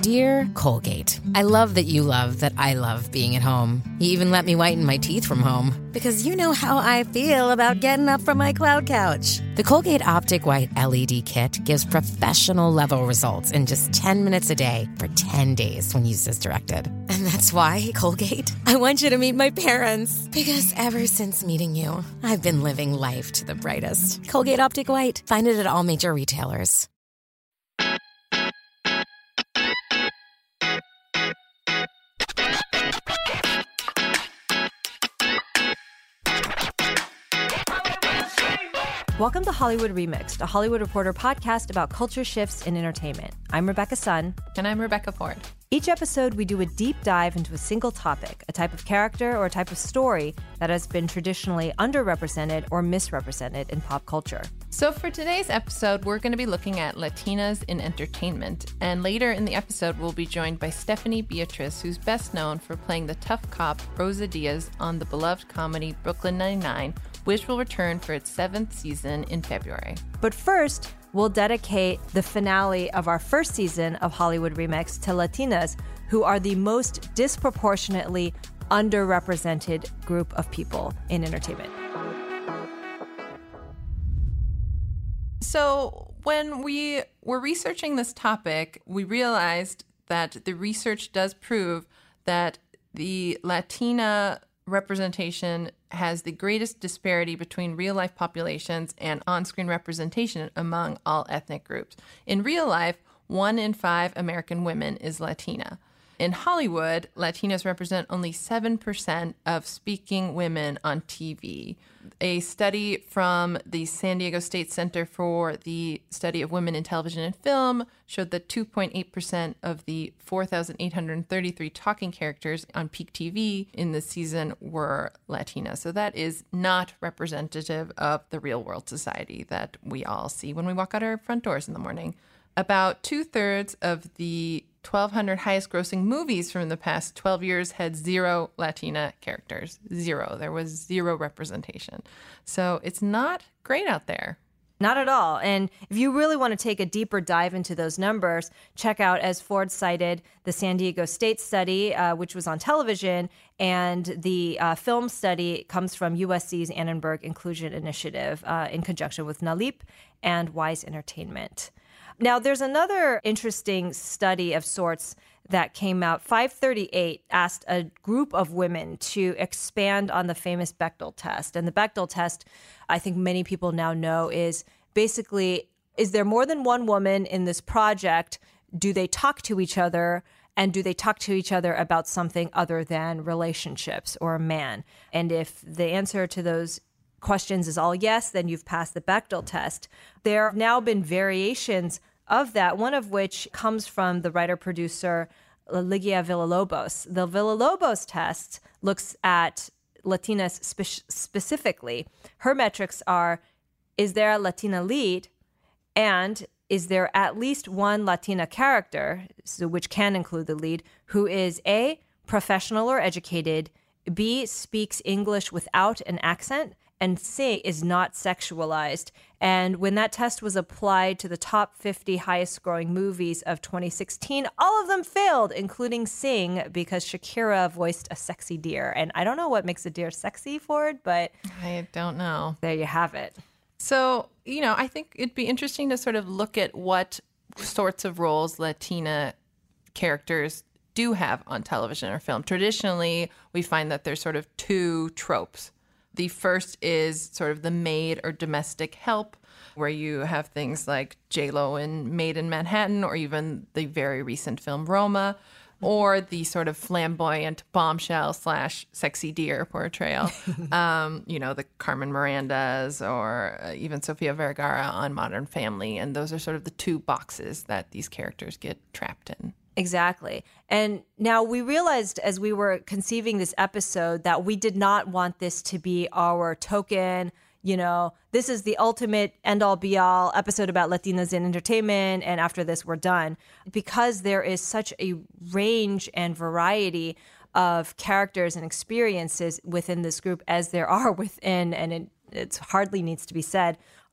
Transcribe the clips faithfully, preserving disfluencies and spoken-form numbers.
Dear Colgate, I love that you love that I love being at home. You even let me whiten my teeth from home. Because you know how I feel about getting up from my cloud couch. The Colgate Optic White L E D kit gives professional level results in just ten minutes a day for ten days when used as directed. And that's why, Colgate, I want you to meet my parents. Because ever since meeting you, I've been living life to the brightest. Colgate Optic White. Find it at all major retailers. Welcome to Hollywood Remixed, a Hollywood Reporter podcast about culture shifts in entertainment. I'm Rebecca Sun. And I'm Rebecca Ford. Each episode, we do a deep dive into a single topic, a type of character or a type of story that has been traditionally underrepresented or misrepresented in pop culture. So for today's episode, we're going to be looking at Latinas in entertainment. And later in the episode, we'll be joined by Stephanie Beatriz, who's best known for playing the tough cop Rosa Diaz on the beloved comedy Brooklyn Nine-Nine, which will return for its seventh season in February. But first, we'll dedicate the finale of our first season of Hollywood Remix to Latinas, who are the most disproportionately underrepresented group of people in entertainment. So when we were researching this topic, we realized that the research does prove that the Latina representation has the greatest disparity between real-life populations and on-screen representation among all ethnic groups. In real life, one in five American women is Latina. In Hollywood, Latinas represent only seven percent of speaking women on T V. A study from the San Diego State Center for the Study of Women in Television and Film showed that two point eight percent of the four thousand eight hundred thirty-three talking characters on Peak T V in this season were Latina. So that is not representative of the real-world society that we all see when we walk out our front doors in the morning. About two-thirds of the twelve hundred highest-grossing movies from the past twelve years had zero Latina characters. Zero. There was zero representation. So it's not great out there. Not at all. And if you really want to take a deeper dive into those numbers, check out, as Ford cited, the San Diego State study, uh, which was on television, and the uh, film study comes from U S C's Annenberg Inclusion Initiative uh, in conjunction with NALIP and Wise Entertainment. Now, there's another interesting study of sorts that came out. five thirty-eight asked a group of women to expand on the famous Bechdel test. And the Bechdel test, I think many people now know, is basically, is there more than one woman in this project? Do they talk to each other? And do they talk to each other about something other than relationships or a man? And if the answer to those questions is all yes, then you've passed the Bechdel test. There have now been variations of that, one of which comes from the writer-producer Ligia Villalobos. The Villalobos test looks at Latinas spe- specifically. Her metrics are, is there a Latina lead? And is there at least one Latina character, so which can include the lead, who is A, professional or educated, B, speaks English without an accent, and C, is not sexualized. And when that test was applied to the top fifty highest growing movies of twenty sixteen, all of them failed, including Sing, because Shakira voiced a sexy deer. And I don't know what makes a deer sexy, Ford, but I don't know. There you have it. So, you know, I think it'd be interesting to sort of look at what sorts of roles Latina characters do have on television or film. Traditionally, we find that there's sort of two tropes. The first is sort of the maid or domestic help, where you have things like J-Lo in Maid in Manhattan, or even the very recent film Roma, or the sort of flamboyant bombshell slash sexy deer portrayal. um, you know, the Carmen Mirandas, or uh, even Sofia Vergara on Modern Family. And those are sort of the two boxes that these characters get trapped in. Exactly. And now we realized as we were conceiving this episode that we did not want this to be our token, you know, this is the ultimate end-all be-all episode about Latinas in entertainment, and after this we're done. Because there is such a range and variety of characters and experiences within this group as there are within, and it it's hardly needs to be said,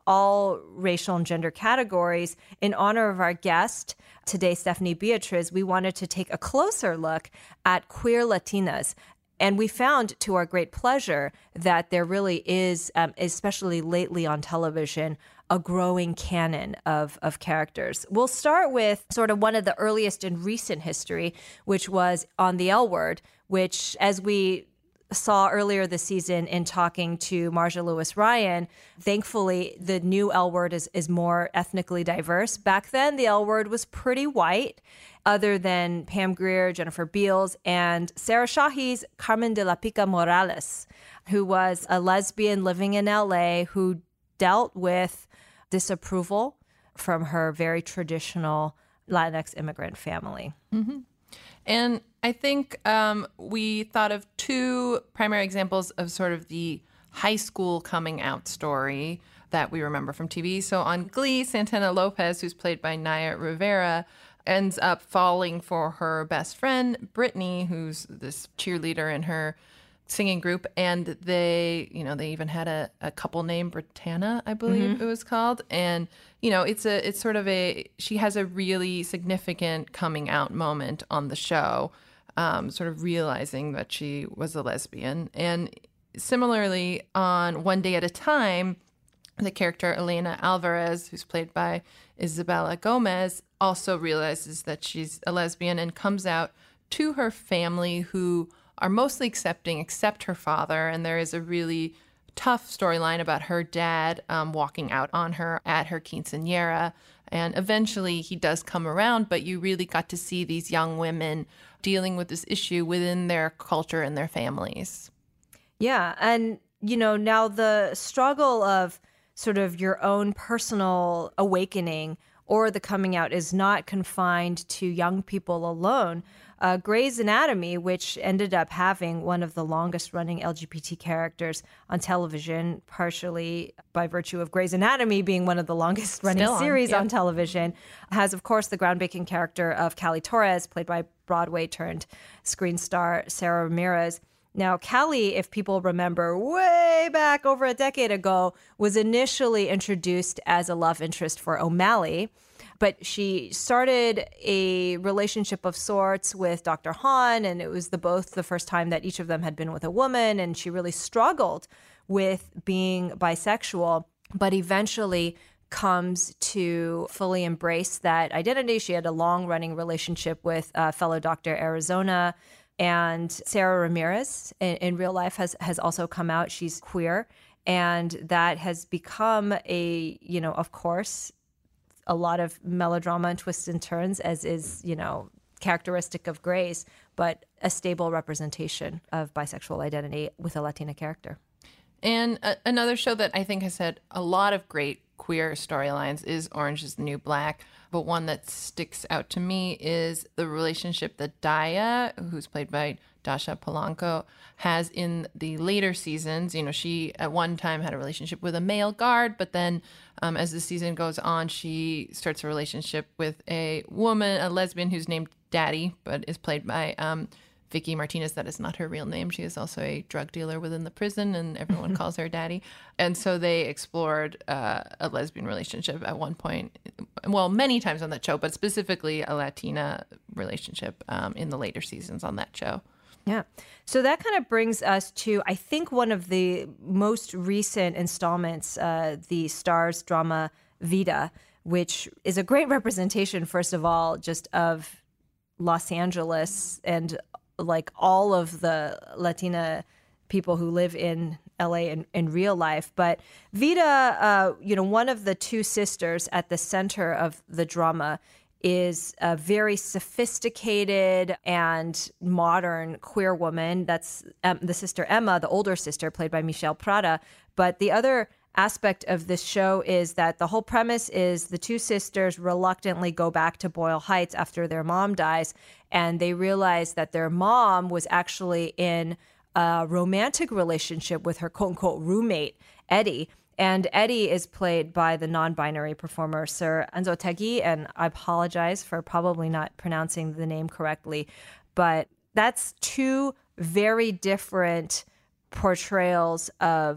all racial and gender categories. In honor of our guest today, Stephanie Beatriz, we wanted to take a closer look at queer Latinas. And we found, to our great pleasure, that there really is, um, especially lately on television, a growing canon of, of characters. We'll start with sort of one of the earliest in recent history, which was on the L Word, which, as we saw earlier this season in talking to Marja Lewis Ryan, thankfully the new L Word is, is more ethnically diverse. Back then, the L Word was pretty white, other than Pam Grier, Jennifer Beals, and Sarah Shahi's Carmen de la Pica Morales, who was a lesbian living in L A who dealt with disapproval from her very traditional Latinx immigrant family. Mm-hmm. And I think um, we thought of two primary examples of sort of the high school coming out story that we remember from T V. So on Glee, Santana Lopez, who's played by Naya Rivera, ends up falling for her best friend, Brittany, who's this cheerleader in her singing group. And they, you know, they even had a, a couple named Britannia, I believe mm-hmm. it was called. And, you know, it's a, it's sort of a, she has a really significant coming out moment on the show, um, sort of realizing that she was a lesbian. And similarly, on One Day at a Time, the character Elena Alvarez, who's played by Isabella Gomez, also realizes that she's a lesbian and comes out to her family, who are mostly accepting, except her father. And there is a really tough storyline about her dad um, walking out on her at her quinceañera. And eventually he does come around, but you really got to see these young women dealing with this issue within their culture and their families. Yeah. And, you know, now the struggle of sort of your own personal awakening or the coming out is not confined to young people alone. Uh, Grey's Anatomy, which ended up having one of the longest running L G B T characters on television, partially by virtue of Grey's Anatomy being one of the longest running on, series yeah. on television, has, of course, the groundbreaking character of Callie Torres, played by Broadway turned screen star Sarah Ramirez. Now, Callie, if people remember way back over a decade ago, was initially introduced as a love interest for O'Malley, but she started a relationship of sorts with Doctor Han, and it was the both the first time that each of them had been with a woman, and she really struggled with being bisexual, but eventually comes to fully embrace that identity. She had a long-running relationship with uh, fellow Doctor Arizona, and Sarah Ramirez in, in real life has has also come out. She's queer, and that has become a, you know, of course, a lot of melodrama and twists and turns, as is, you know, characteristic of Grey's, but a stable representation of bisexual identity with a Latina character. And a- another show that I think has had a lot of great queer storylines is Orange is the New Black. But one that sticks out to me is the relationship that Daya, who's played by Dasha Polanco, has in the later seasons. You know, she at one time had a relationship with a male guard, but then um, as the season goes on, she starts a relationship with a woman, a lesbian who's named Daddy, but is played by um, Vicky Martinez. That is not her real name. She is also a drug dealer within the prison, and everyone calls her Daddy. And so they explored uh, a lesbian relationship at one point, well, many times on that show, but specifically a Latina relationship um, in the later seasons on that show. Yeah. So that kind of brings us to, I think, one of the most recent installments, uh, the Starz drama Vida, which is a great representation, first of all, just of Los Angeles and like all of the Latina people who live in L A in, in real life. But Vida, uh, you know, one of the two sisters at the center of the drama is a very sophisticated and modern queer woman. That's um, the sister Emma, the older sister, played by Michelle Prada. But the other aspect of this show is that the whole premise is the two sisters reluctantly go back to Boyle Heights after their mom dies, and they realize that their mom was actually in a romantic relationship with her quote-unquote roommate, Eddie. And Eddie is played by the non-binary performer Sir Enzo Tegui, and I apologize for probably not pronouncing the name correctly, but that's two very different portrayals of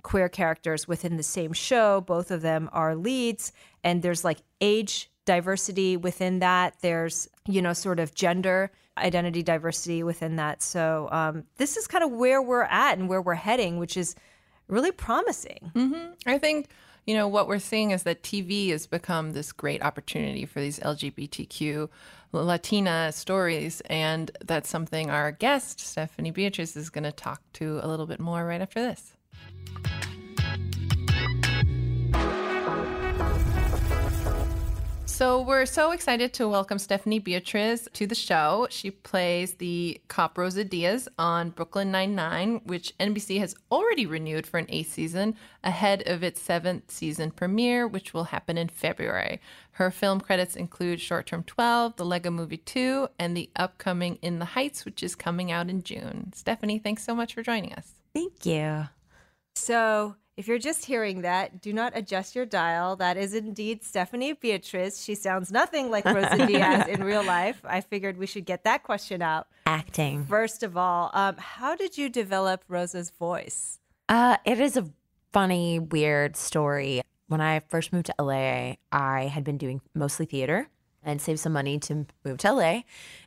queer characters within the same show. Both of them are leads, and there's like age diversity within that. There's, you know, sort of gender identity diversity within that. So um, this is kind of where we're at and where we're heading, which is really promising. Mm-hmm. I think, you know, what we're seeing is that T V has become this great opportunity for these L G B T Q Latina stories. And that's something our guest, Stephanie Beatriz, is going to talk to a little bit more right after this. So we're so excited to welcome Stephanie Beatriz to the show. She plays the cop Rosa Diaz on Brooklyn Nine-Nine, which N B C has already renewed for an eighth season ahead of its seventh season premiere, which will happen in February. Her film credits include Short Term twelve, The Lego Movie two, and the upcoming In the Heights, which is coming out in June. Stephanie, thanks so much for joining us. Thank you. So if you're just hearing that, do not adjust your dial. That is indeed Stephanie Beatriz. She sounds nothing like Rosa Diaz in real life. I figured we should get that question out. Acting. First of all, um, how did you develop Rosa's voice? Uh, it is a funny, weird story. When I first moved to L A, I had been doing mostly theater and saved some money to move to L A.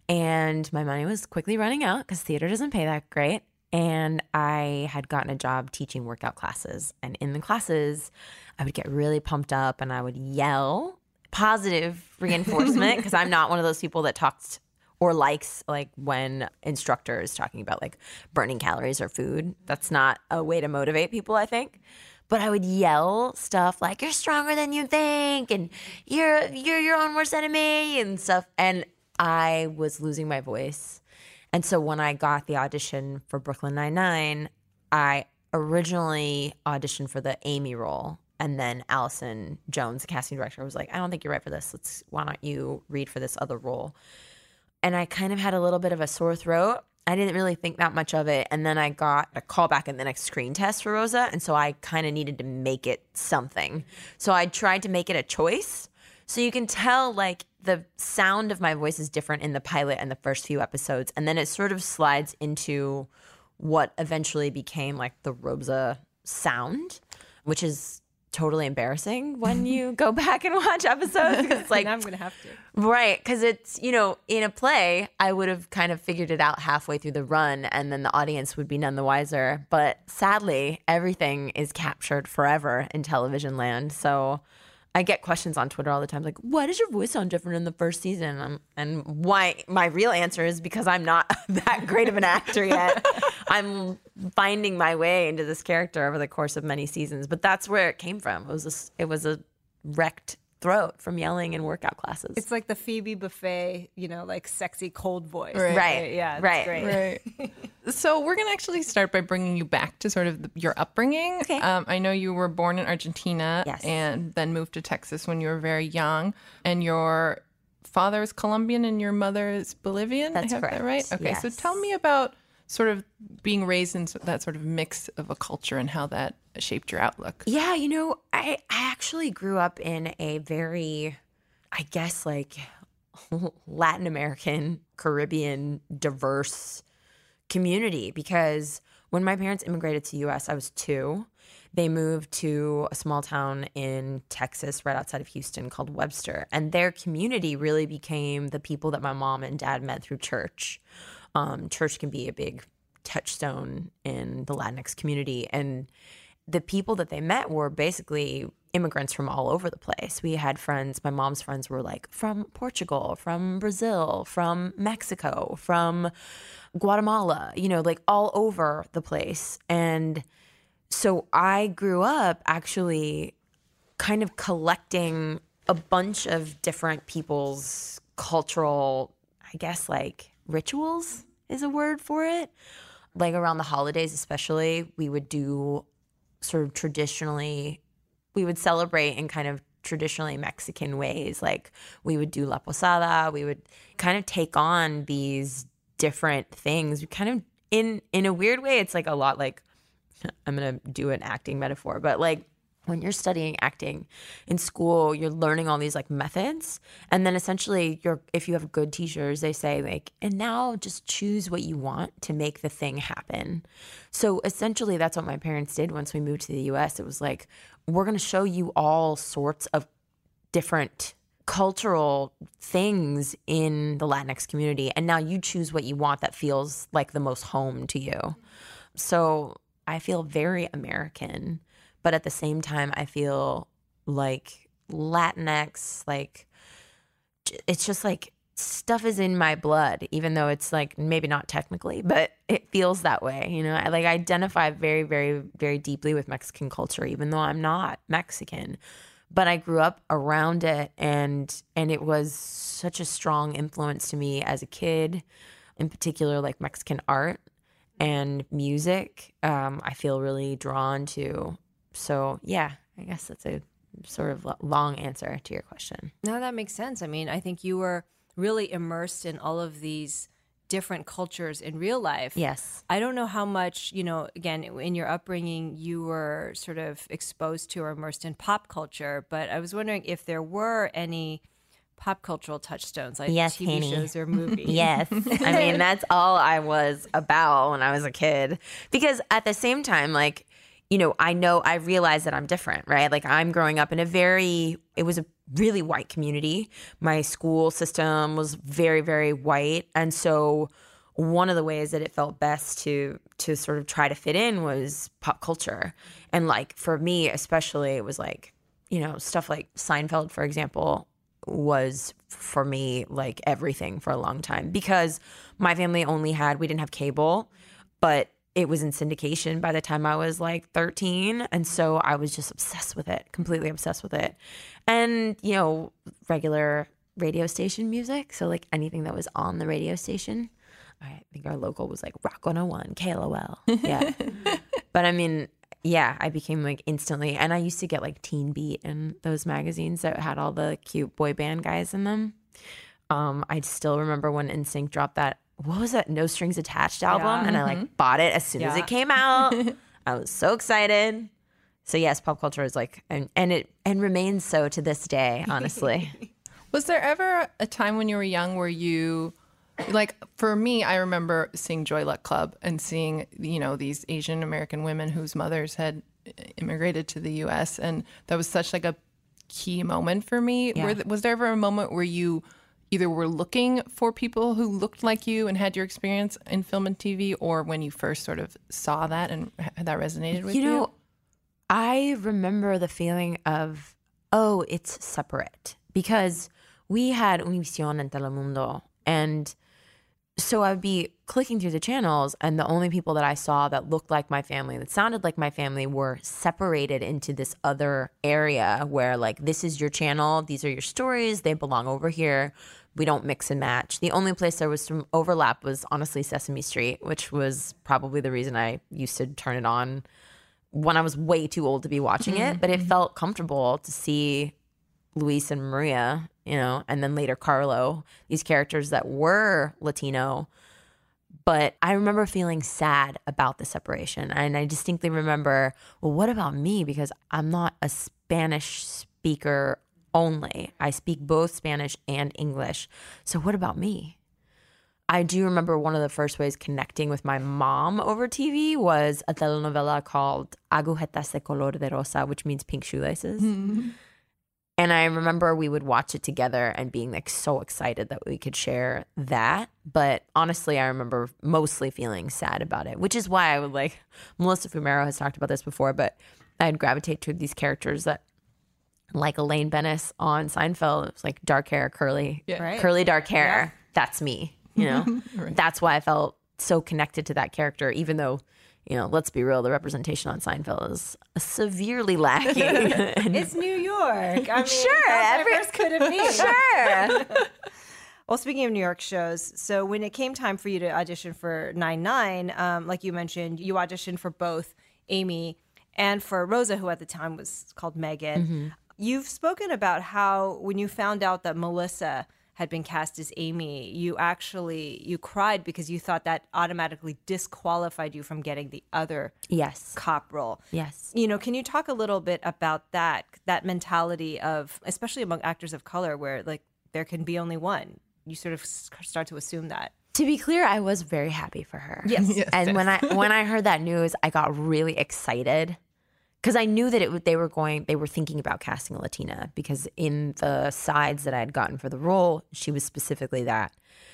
And my money was quickly running out because theater doesn't pay that great. And I had gotten a job teaching workout classes. And in the classes, I would get really pumped up and I would yell positive reinforcement because I'm not one of those people that talks or likes like when instructor is talking about like burning calories or food. That's not a way to motivate people, I think. But I would yell stuff like, you're stronger than you think and you're you're your own worst enemy and stuff. And I was losing my voice. And so when I got the audition for Brooklyn Nine-Nine, I originally auditioned for the Amy role. And then Allison Jones, the casting director, was like, I don't think you're right for this. Let's, why don't you read for this other role? And I kind of had a little bit of a sore throat. I didn't really think that much of it. And then I got a call back in the next screen test for Rosa. And so I kind of needed to make it something. So I tried to make it a choice. So you can tell like the sound of my voice is different in the pilot and the first few episodes. And then it sort of slides into what eventually became like the Rosa sound, which is totally embarrassing when you go back and watch episodes. Because it's like, now I'm going to have to. Right. Because it's, you know, in a play, I would have kind of figured it out halfway through the run and then the audience would be none the wiser. But sadly, everything is captured forever in television land. So I get questions on Twitter all the time, like, why does your voice sound different in the first season? Um, and why my real answer is because I'm not that great of an actor yet. I'm finding my way into this character over the course of many seasons. But that's where it came from. It was a, it was a wrecked throat from yelling in workout classes. It's like the Phoebe Buffay, you know, like sexy cold voice. Right. Right. Yeah. Right. Great. Right. So we're going to actually start by bringing you back to sort of the, your upbringing. Okay. Um, I know you were born in Argentina Yes. and then moved to Texas when you were very young. And your father is Colombian and your mother is Bolivian? That's I have correct. that right? Okay. So Yes. tell me about sort of being raised in that sort of mix of a culture and how that shaped your outlook. Yeah, you know, I, I actually grew up in a very, I guess, like Latin American, Caribbean, diverse community because when my parents immigrated to the U S, I was two. They moved to a small town in Texas right outside of Houston called Webster. And their community really became the people that my mom and dad met through church. Um, church can be a big touchstone in the Latinx community. And the people that they met were basically immigrants from all over the place. We had friends, my mom's friends were like from Portugal, from Brazil, from Mexico, from Guatemala, you know, like all over the place. And so I grew up actually kind of collecting a bunch of different people's cultural, I guess, like rituals is a word for it. Like around the holidays especially, we would do sort of traditionally, we would celebrate in kind of traditionally Mexican ways. Like we would do La Posada, we would kind of take on these different things. We kind of, in in a weird way, it's like a lot like, I'm going to do an acting metaphor, but like when you're studying acting in school, you're learning all these like methods. And then essentially you're, if you have good teachers, they say like, and now just choose what you want to make the thing happen. So essentially that's what my parents did once we moved to the U S. It was like, we're going to show you all sorts of different cultural things in the Latinx community. And now you choose what you want that feels like the most home to you. So I feel very American. But at the same time, I feel like Latinx, like it's just like stuff is in my blood, even though it's like maybe not technically, but it feels that way. You know, I like identify very, very, very deeply with Mexican culture, even though I'm not Mexican. But I grew up around it, and and it was such a strong influence to me as a kid, in particular, like Mexican art and music. Um, I feel really drawn to. So, yeah, I guess that's a sort of long answer to your question. No, that makes sense. I mean, I think you were really immersed in all of these different cultures in real life. Yes. I don't know how much, you know, again, in your upbringing, you were sort of exposed to or immersed in pop culture, but I was wondering if there were any pop cultural touchstones, like yes, T V Hanny. shows or movies. Yes. I mean, that's all I was about when I was a kid. Because at the same time, like, you know, I know, I realize that I'm different, right? Like I'm growing up in a very, it was a really white community. My school system was very, very white. And so one of the ways that it felt best to, to sort of try to fit in was pop culture. And like, for me, especially, it was like, you know, stuff like Seinfeld, for example, was for me like everything for a long time because my family only had, we didn't have cable, but it was in syndication by the time I was like thirteen. And so I was just obsessed with it, completely obsessed with it. And, you know, regular radio station music. So like anything that was on the radio station. I think our local was like Rock one oh one, K L O L. Yeah. But I mean, yeah, I became like instantly. And I used to get like Teen Beat and those magazines that had all the cute boy band guys in them. Um, I still remember when N Sync dropped that. What was that? No Strings Attached album. Yeah. And I like bought it as soon Yeah. as it came out. I was so excited. So yes, pop culture is like, and, and it and remains so to this day, honestly. Was there ever a time when you were young where you, like for me, I remember seeing Joy Luck Club and seeing, you know, these Asian American women whose mothers had immigrated to the U S. And that was such like a key moment for me. Yeah. Were, was there ever a moment where you either were looking for people who looked like you and had your experience in film and T V, or when you first sort of saw that and that resonated with you? You know, I remember the feeling of, oh, it's separate. Because we had Univision and Telemundo. And so I'd be clicking through the channels, and the only people that I saw that looked like my family, that sounded like my family, were separated into this other area where, like, this is your channel, these are your stories, they belong over here. We don't mix and match. The only place there was some overlap was honestly Sesame Street, which was probably the reason I used to turn it on when I was way too old to be watching mm-hmm. it. But it felt comfortable to see Luis and Maria, you know, and then later Carlo, these characters that were Latino. But I remember feeling sad about the separation. And I distinctly remember, well, what about me? Because I'm not a Spanish speaker only. I speak both Spanish and English. So what about me? I do remember one of the first ways connecting with my mom over T V was a telenovela called Agujetas de Color de Rosa, which means pink shoelaces. Mm-hmm. And I remember we would watch it together and being like so excited that we could share that. But honestly, I remember mostly feeling sad about it, which is why I would like, Melissa Fumero has talked about this before, but I'd gravitate to these characters that, like Elaine Bennis on Seinfeld, it was like dark hair, curly, yeah. right. curly dark hair. Yeah. That's me, you know? Right. That's why I felt so connected to that character, even though, you know, let's be real, the representation on Seinfeld is severely lacking. It's New York. I mean, sure. how diverse could it be? Sure. Well, speaking of New York shows, so when it came time for you to audition for nine nine, um, like you mentioned, you auditioned for both Amy and for Rosa, who at the time was called Megan. Mm-hmm. You've spoken about how when you found out that Melissa had been cast as Amy, you actually, you cried because you thought that automatically disqualified you from getting the other Yes. cop role. Yes. You know, can you talk a little bit about that, that mentality of, especially among actors of color, where like there can be only one? You sort of s- start to assume that. To be clear, I was very happy for her. Yes. Yes, And yes. when I when I heard that news, I got really excited because I knew that it would- they were going they were thinking about casting a Latina, because in the sides that I had gotten for the role, she was specifically that.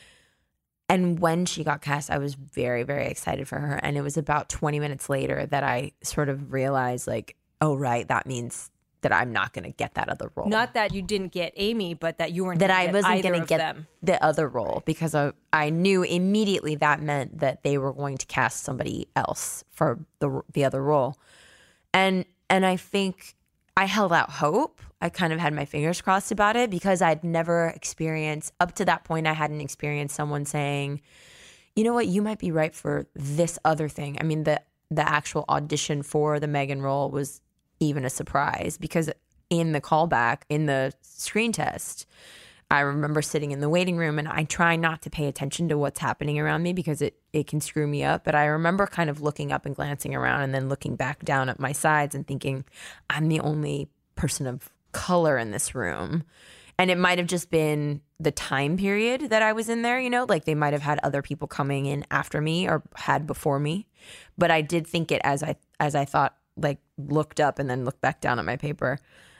And when she got cast, I was very, very excited for her. And it was about twenty minutes later that I sort of realized, like, oh, right, that means that I'm not going to get that other role. Not that you didn't get Amy, but that you weren't that gonna I get wasn't either going to of get them. the other role, because I, I knew immediately that meant that they were going to cast somebody else for the the other role. And and I think I held out hope. I kind of had my fingers crossed about it, because I'd never experienced, up to that point, I hadn't experienced someone saying, you know what, you might be right for this other thing. I mean, the the actual audition for the Megan role was even a surprise, because in the callback, in the screen test, I remember sitting in the waiting room, and I try not to pay attention to what's happening around me because it, it can screw me up. But I remember kind of looking up and glancing around, and then looking back down at my sides and thinking, I'm the only person of color in this room. And it might have just been the time period that I was in there, you know, like they might have had other people coming in after me or had before me. But I did think it as I as I thought, like looked up and then looked back down at my paper.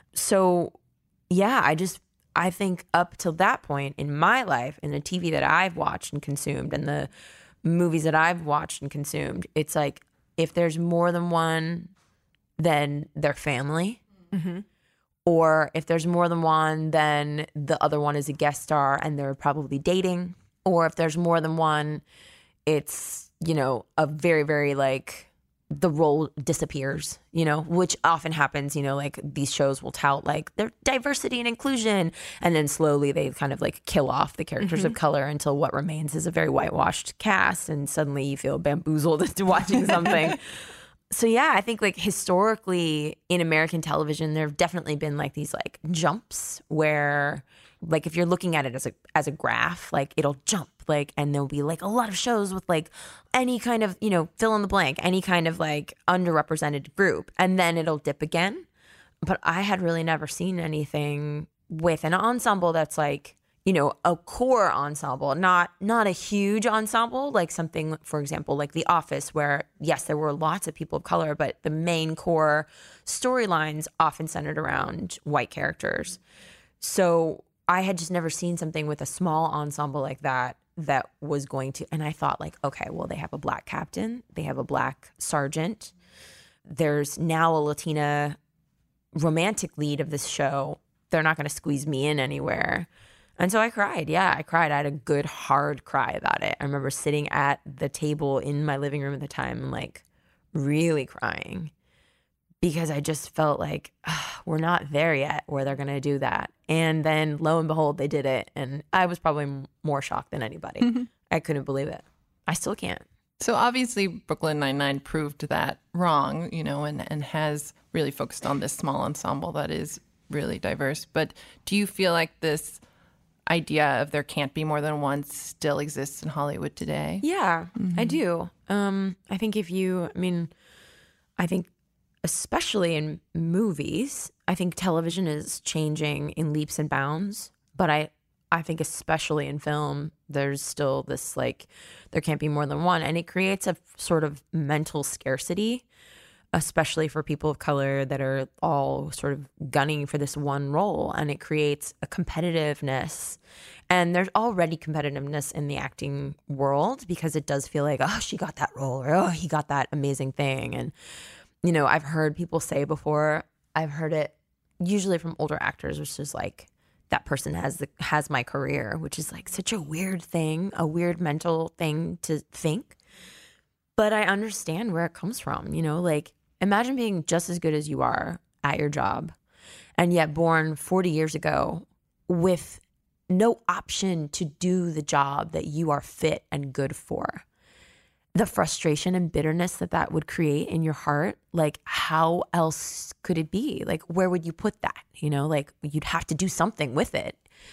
So yeah, I just, I think up till that point in my life, in the T V that I've watched and consumed and the movies that I've watched and consumed, it's like, if there's more than one, then they're family. Mm-hmm. Or if there's more than one, then the other one is a guest star and they're probably dating. Or if there's more than one, it's, you know, a very, very like, the role disappears, you know, which often happens, you know, like these shows will tout like their diversity and inclusion. And then slowly they kind of like kill off the characters Mm-hmm. of color until what remains is a very whitewashed cast. And suddenly you feel bamboozled into watching something. So yeah, I think like historically in American television, there have definitely been like these like jumps where like if you're looking at it as a as a graph, like it'll jump like, and there'll be like a lot of shows with like any kind of, you know, fill in the blank, any kind of like underrepresented group, and then it'll dip again. But I had really never seen anything with an ensemble that's like, you know, a core ensemble, not not a huge ensemble, like something, for example, like The Office, where, yes, there were lots of people of color, but the main core storylines often centered around white characters. So I had just never seen something with a small ensemble like that that was going to, and I thought like, okay, well, they have a black captain, they have a black sergeant, there's now a Latina romantic lead of this show. They're not going to squeeze me in anywhere. And so I cried. Yeah, I cried. I had a good hard cry about it. I remember sitting at the table in my living room at the time and like really crying, because I just felt like ugh, we're not there yet where they're going to do that. And then lo and behold, they did it. And I was probably m- more shocked than anybody. Mm-hmm. I couldn't believe it. I still can't. So obviously Brooklyn Nine-Nine proved that wrong, you know, and, and has really focused on this small ensemble that is really diverse. But do you feel like this idea of there can't be more than one still exists in Hollywood today? Yeah, mm-hmm. I do. Um, I think if you, I mean, I think especially in movies, I think television is changing in leaps and bounds. But I, I think especially in film, there's still this like, there can't be more than one. And it creates a sort of mental scarcity, especially for people of color that are all sort of gunning for this one role. And it creates a competitiveness. And there's already competitiveness in the acting world, because it does feel like, oh, she got that role, or oh, he got that amazing thing. And, you know, I've heard people say before, I've heard it usually from older actors, which is like, that person has the has my career, which is like such a weird thing, a weird mental thing to think. But I understand where it comes from, you know, like imagine being just as good as you are at your job, and yet born forty years ago with no option to do the job that you are fit and good for. The frustration and bitterness that that would create in your heart, like how else could it be? Like, where would you put that? You know, like you'd have to do something with it.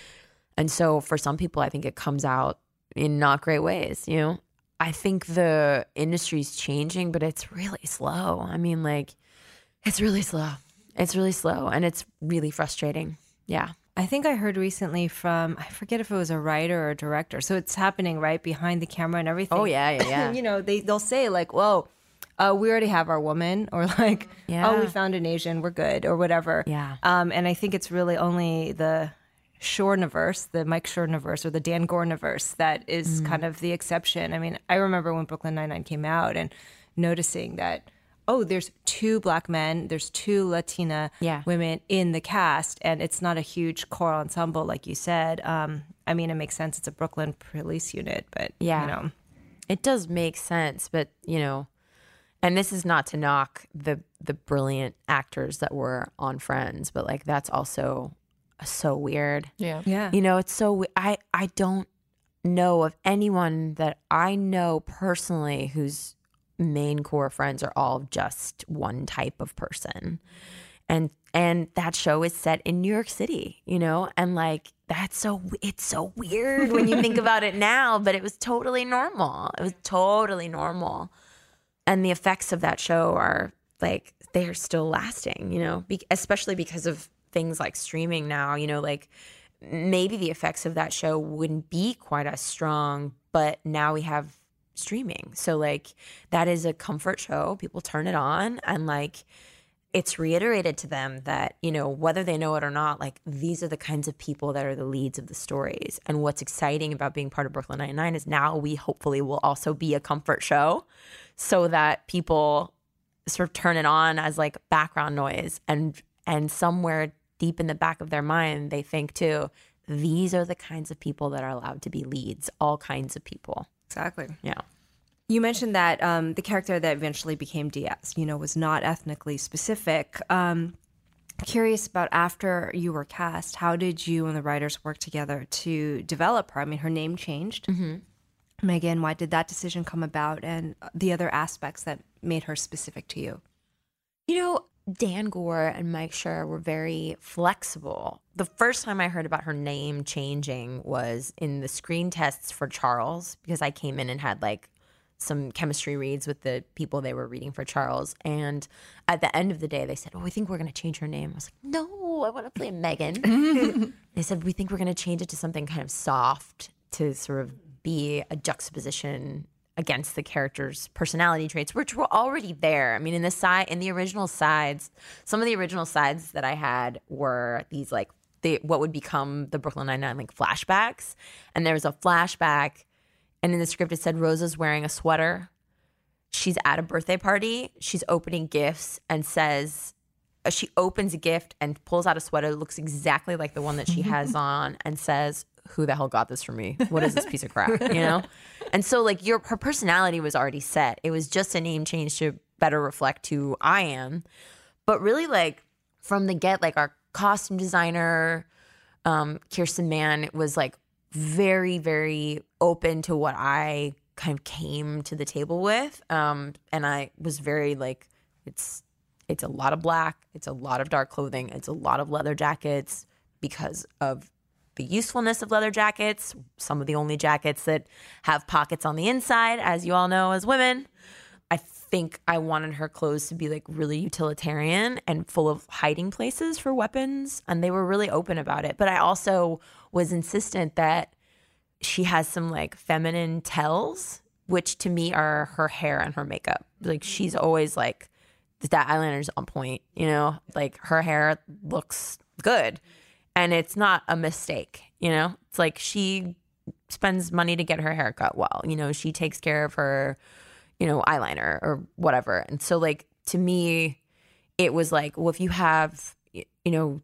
And so for some people, I think it comes out in not great ways, you know? I think the industry's changing, but it's really slow. I mean, like, it's really slow. It's really slow, and it's really frustrating. Yeah. I think I heard recently from, I forget if it was a writer or a director. So it's happening right behind the camera and everything. Oh, yeah, yeah, yeah. You know, they, they'll say like, whoa, uh, we already have our woman, or like, Yeah. oh, we found an Asian, we're good, or whatever. Yeah. Um, and I think it's really only the Shore-niverse, the Mike Shore-niverse, or the Dan Gore-niverse that is kind of the exception. I mean, I remember when Brooklyn Nine-Nine came out and noticing that, oh, there's two black men, there's two Latina Yeah. women in the cast, and it's not a huge core ensemble, like you said. Um, I mean, it makes sense. It's a Brooklyn police unit, but, Yeah. you know. It does make sense, but, you know, and this is not to knock the the brilliant actors that were on Friends, but, like, that's also so weird. Yeah. Yeah. You know, it's so we- I I don't know of anyone that I know personally whose main core friends are all just one type of person. And and that show is set in New York City, you know? And like that's so it's so weird when you think about it now, but it was totally normal. It was totally normal. And the effects of that show are like they're still lasting, you know, Be- especially because of things like streaming now, you know, like maybe the effects of that show wouldn't be quite as strong, but now we have streaming. So like that is a comfort show. People turn it on and like it's reiterated to them that, you know, whether they know it or not, like these are the kinds of people that are the leads of the stories. And what's exciting about being part of Brooklyn Nine-Nine is now we hopefully will also be a comfort show so that people sort of turn it on as like background noise and and somewhere deep in the back of their mind, they think too, these are the kinds of people that are allowed to be leads, all kinds of people. Exactly. Yeah. You mentioned that um, the character that eventually became Diaz, you know, was not ethnically specific. Um, curious about after you were cast, how did you and the writers work together to develop her? I mean, her name changed. Mm-hmm. Megan, why did that decision come about, and the other aspects that made her specific to you? You know, Dan Gore and Mike Schur were very flexible. The first time I heard about her name changing was in the screen tests for Charles, because I came in and had like some chemistry reads with the people they were reading for Charles. And at the end of the day, they said, oh, we think we're going to change her name. I was like, no, I want to play Megan. They said, we think we're going to change it to something kind of soft to sort of be a juxtaposition against the character's personality traits, which were already there. I mean, in the side, in the original sides, some of the original sides that I had were these like the what would become the Brooklyn Nine-Nine like flashbacks. And there was a flashback, and in the script it said Rosa's wearing a sweater. She's at a birthday party. She's opening gifts and says, uh, she opens a gift and pulls out a sweater that looks exactly like the one that she has on and says, who the hell got this for me? What is this piece of crap? You know? And so like your her personality was already set. It was just a name change to better reflect who I am. But really like from the get, like our costume designer, um, Kirsten Mann, was like very, very open to what I kind of came to the table with. Um, and I was very like, it's it's a lot of black, it's a lot of dark clothing, it's a lot of leather jackets because of the usefulness of leather jackets, some of the only jackets that have pockets on the inside, as you all know as women. I think I wanted her clothes to be like really utilitarian and full of hiding places for weapons, and they were really open about it. But I also was insistent that she has some like feminine tells, which to me are her hair and her makeup. Like she's always like, that eyeliner's on point, you know, like her hair looks good. And it's not a mistake, you know? It's like she spends money to get her hair cut well. You know, she takes care of her, you know, eyeliner or whatever. And so, like, to me, it was like, well, if you have, you know,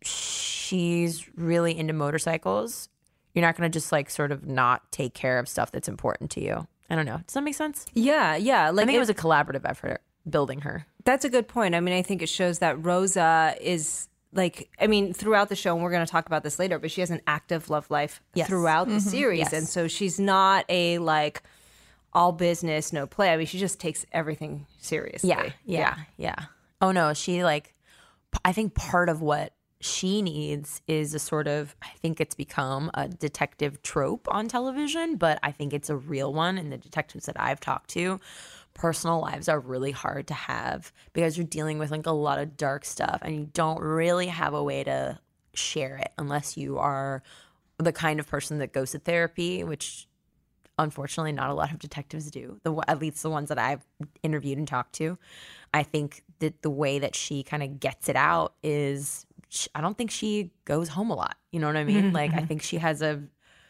she's really into motorcycles, you're not going to just, like, sort of not take care of stuff that's important to you. I don't know. Does that make sense? Yeah, yeah. Like I think it, it was a collaborative effort building her. That's a good point. I mean, I think it shows that Rosa is... Like, I mean, throughout the show, and we're going to talk about this later, but she has an active love life Yes. throughout the Mm-hmm. series. Yes. And so she's not a, like, all business, no play. I mean, she just takes everything seriously. Yeah, yeah, yeah. Oh, no, she, like, I think part of what she needs is a sort of, I think it's become a detective trope on television, but I think it's a real one. And the detectives that I've talked to, personal lives are really hard to have because you're dealing with like a lot of dark stuff and you don't really have a way to share it unless you are the kind of person that goes to therapy, which unfortunately not a lot of detectives do, the at least the ones that I've interviewed and talked to. I think that the way that she kind of gets it out is, I don't think she goes home a lot. You know what I mean? Like, I think she has a,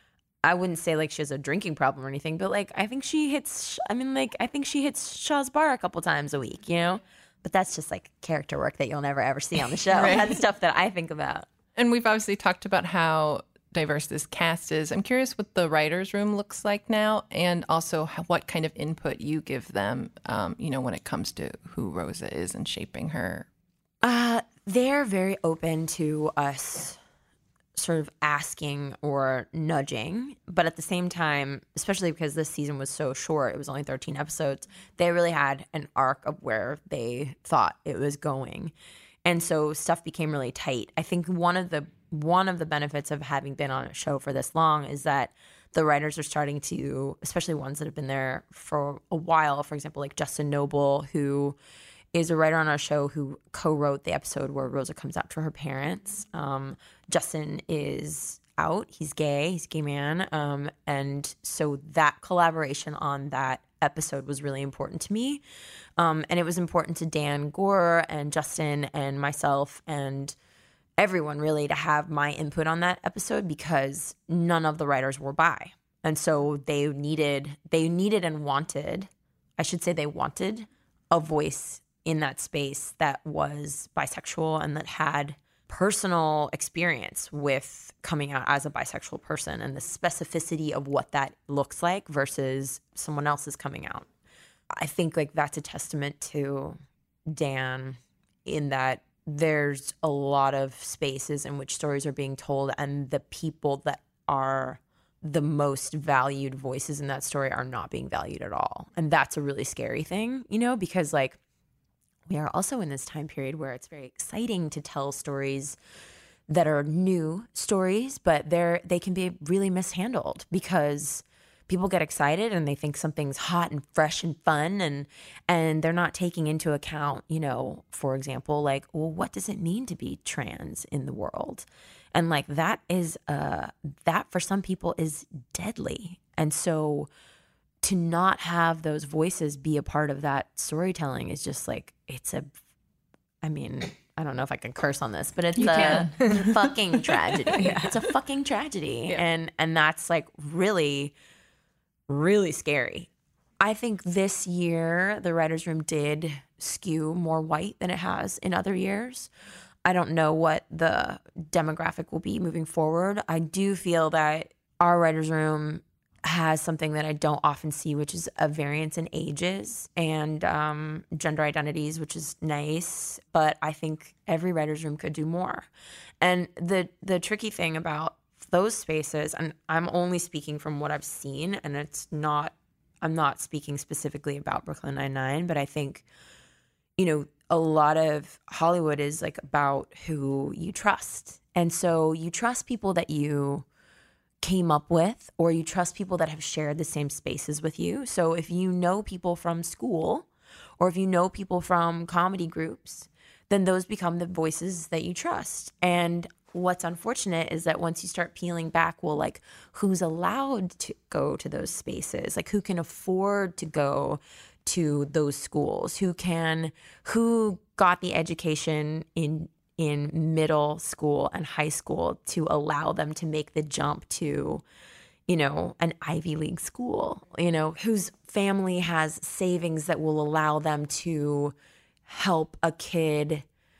I wouldn't say like she has a drinking problem or anything, but like, I think she hits, I mean, like, I think she hits Shaw's bar a couple times a week, you know? But that's just like character work that you'll never ever see on the show. Right. That's stuff that I think about. And we've obviously talked about how diverse this cast is. I'm curious what the writer's room looks like now, and also how, what kind of input you give them, um, you know, when it comes to who Rosa is and shaping her. Uh, they're very open to us sort of asking or nudging, but at the same time, especially because this season was so short, it was only thirteen episodes, they really had an arc of where they thought it was going. And so stuff became really tight. I think one of the one of the benefits of having been on a show for this long is that the writers are starting to, especially ones that have been there for a while, for example, like Justin Noble, who is a writer on our show who co-wrote the episode where Rosa comes out to her parents. Um, Justin is out. He's gay. He's a gay man. Um, and so that collaboration on that episode was really important to me. Um, and it was important to Dan Gore and Justin and myself and everyone really to have my input on that episode because none of the writers were bi. And so they needed, they needed and wanted, I should say they wanted a voice in that space that was bisexual and that had personal experience with coming out as a bisexual person and the specificity of what that looks like versus someone else's coming out. I think like that's a testament to Dan in that there's a lot of spaces in which stories are being told and the people that are the most valued voices in that story are not being valued at all. And that's a really scary thing, you know, because like we are also in this time period where it's very exciting to tell stories that are new stories, but they're they can be really mishandled because people get excited and they think something's hot and fresh and fun and and they're not taking into account, you know, for example, like, well, what does it mean to be trans in the world? And like that is uh that for some people is deadly. And so to not have those voices be a part of that storytelling is just like, it's a, I mean, I don't know if I can curse on this, but it's you a can. fucking tragedy. Yeah. It's a fucking tragedy. Yeah. And and that's like really, really scary. I think this year the writer's room did skew more white than it has in other years. I don't know what the demographic will be moving forward. I do feel that our writer's room has something that I don't often see, which is a variance in ages and um, gender identities, which is nice. But I think every writer's room could do more. And the the tricky thing about those spaces, and I'm only speaking from what I've seen, and it's not, I'm not speaking specifically about Brooklyn Nine-Nine, but I think, you know, a lot of Hollywood is like about who you trust. And so you trust people that you came up with, or you trust people that have shared the same spaces with you. So if you know people from school, or if you know people from comedy groups, then those become the voices that you trust. And what's unfortunate is that once you start peeling back, well, like who's allowed to go to those spaces? Like who can afford to go to those schools? Who can, who got the education in in middle school and high school to allow them to make the jump to, you know, an Ivy League school, you know, whose family has savings that will allow them to help a kid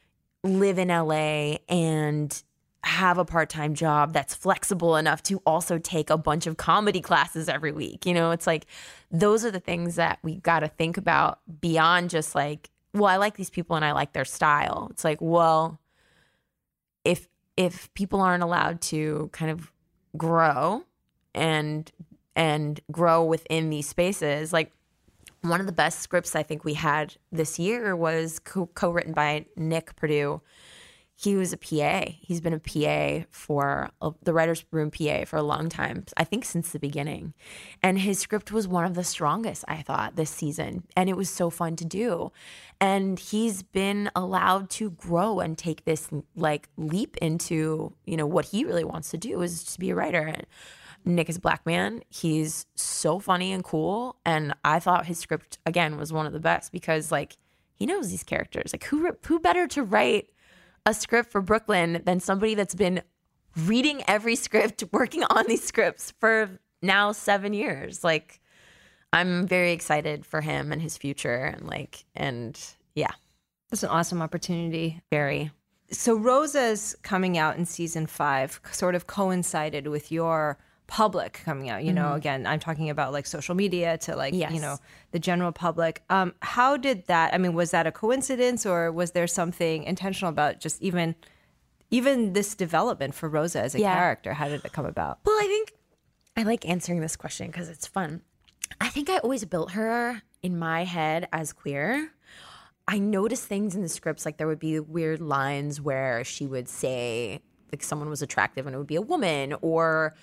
live in L A and have a part-time job that's flexible enough to also take a bunch of comedy classes every week. You know, it's like, those are the things that we got to think about beyond just like, well, I like these people and I like their style. It's like, well, if if people aren't allowed to kind of grow and and grow within these spaces, like one of the best scripts I think we had this year was co- co-written by Nick Purdue. he was a P A. He's been a P A for uh, the writer's room P A for a long time, I think since the beginning. And his script was one of the strongest, I thought, this season. And it was so fun to do. And he's been allowed to grow and take this like leap into, you know, what he really wants to do is to be a writer. And Nick is a black man. He's so funny and cool. And I thought his script, again, was one of the best because like he knows these characters. Like who who better to write a script for Brooklyn than somebody that's been reading every script, working on these scripts for now seven years. Like, I'm very excited for him and his future. And like, and yeah. That's an awesome opportunity. Very. So Rosa's coming out in season five sort of coincided with your public coming out. You know, mm-hmm. again, I'm talking about like social media to like, yes. you know, the general public. Um, how did that, I mean, was that a coincidence or was there something intentional about just even, even this development for Rosa as a yeah. character? How did it come about? Well, I think I like answering this question because it's fun. I think I always built her in my head as queer. I noticed things in the scripts, like there would be weird lines where she would say like someone was attractive and it would be a woman, or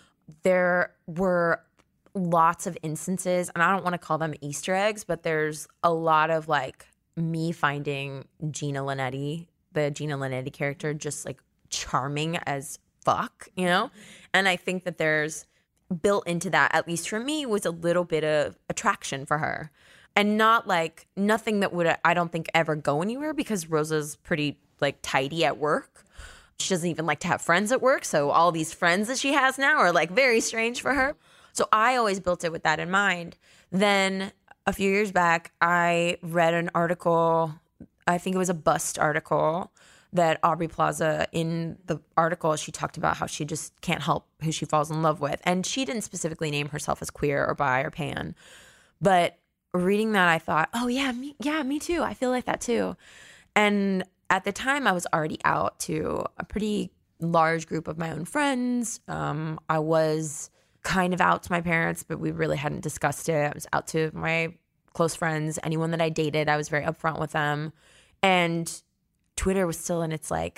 there were lots of instances, and I don't want to call them Easter eggs, but there's a lot of like me finding Gina Linetti, the Gina Linetti character, just like charming as fuck, you know? And I think that there's built into that, at least for me, was a little bit of attraction for her. And not like nothing that would, I don't think, ever go anywhere because Rosa's pretty like tidy at work. She doesn't even like to have friends at work. So all these friends that she has now are like very strange for her. So I always built it with that in mind. Then a few years back, I read an article, I think it was a Bust article, that Aubrey Plaza, in the article, she talked about how she just can't help who she falls in love with. And she didn't specifically name herself as queer or bi or pan. But reading that, I thought, oh yeah, me, yeah, me too. I feel like that too. And at the time, I was already out to a pretty large group of my own friends. Um, I was kind of out to my parents, but we really hadn't discussed it. I was out to my close friends, anyone that I dated. I was very upfront with them. And Twitter was still in its like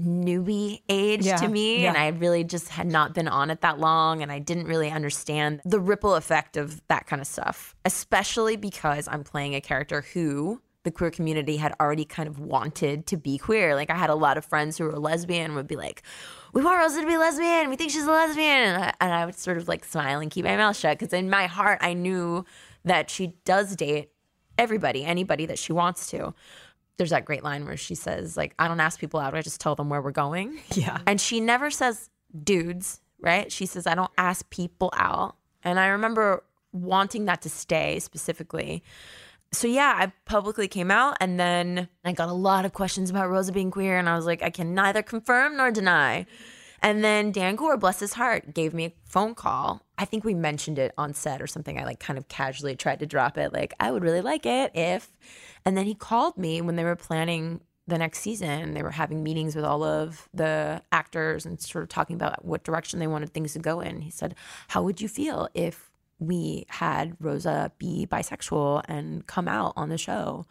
newbie age yeah, to me. yeah. And I really just had not been on it that long. And I didn't really understand the ripple effect of that kind of stuff, especially because I'm playing a character who the queer community had already kind of wanted to be queer. Like I had a lot of friends who were lesbian and would be like, we want Rosa to be lesbian. We think she's a lesbian. And I, and I would sort of like smile and keep my mouth shut because in my heart, I knew that she does date everybody, anybody that she wants to. There's that great line where she says, like, I don't ask people out. I just tell them where we're going. Yeah. And she never says dudes, right? She says, I don't ask people out. And I remember wanting that to stay specifically. So yeah, I publicly came out and then I got a lot of questions about Rosa being queer. And I was like, I can neither confirm nor deny. And then Dan Gore, bless his heart, gave me a phone call. I think we mentioned it on set or something. I like kind of casually tried to drop it. Like, I would really like it if. And then he called me when they were planning the next season. They were having meetings with all of the actors and sort of talking about what direction they wanted things to go in. He said, how would you feel if we had Rosa be bisexual and come out on the show?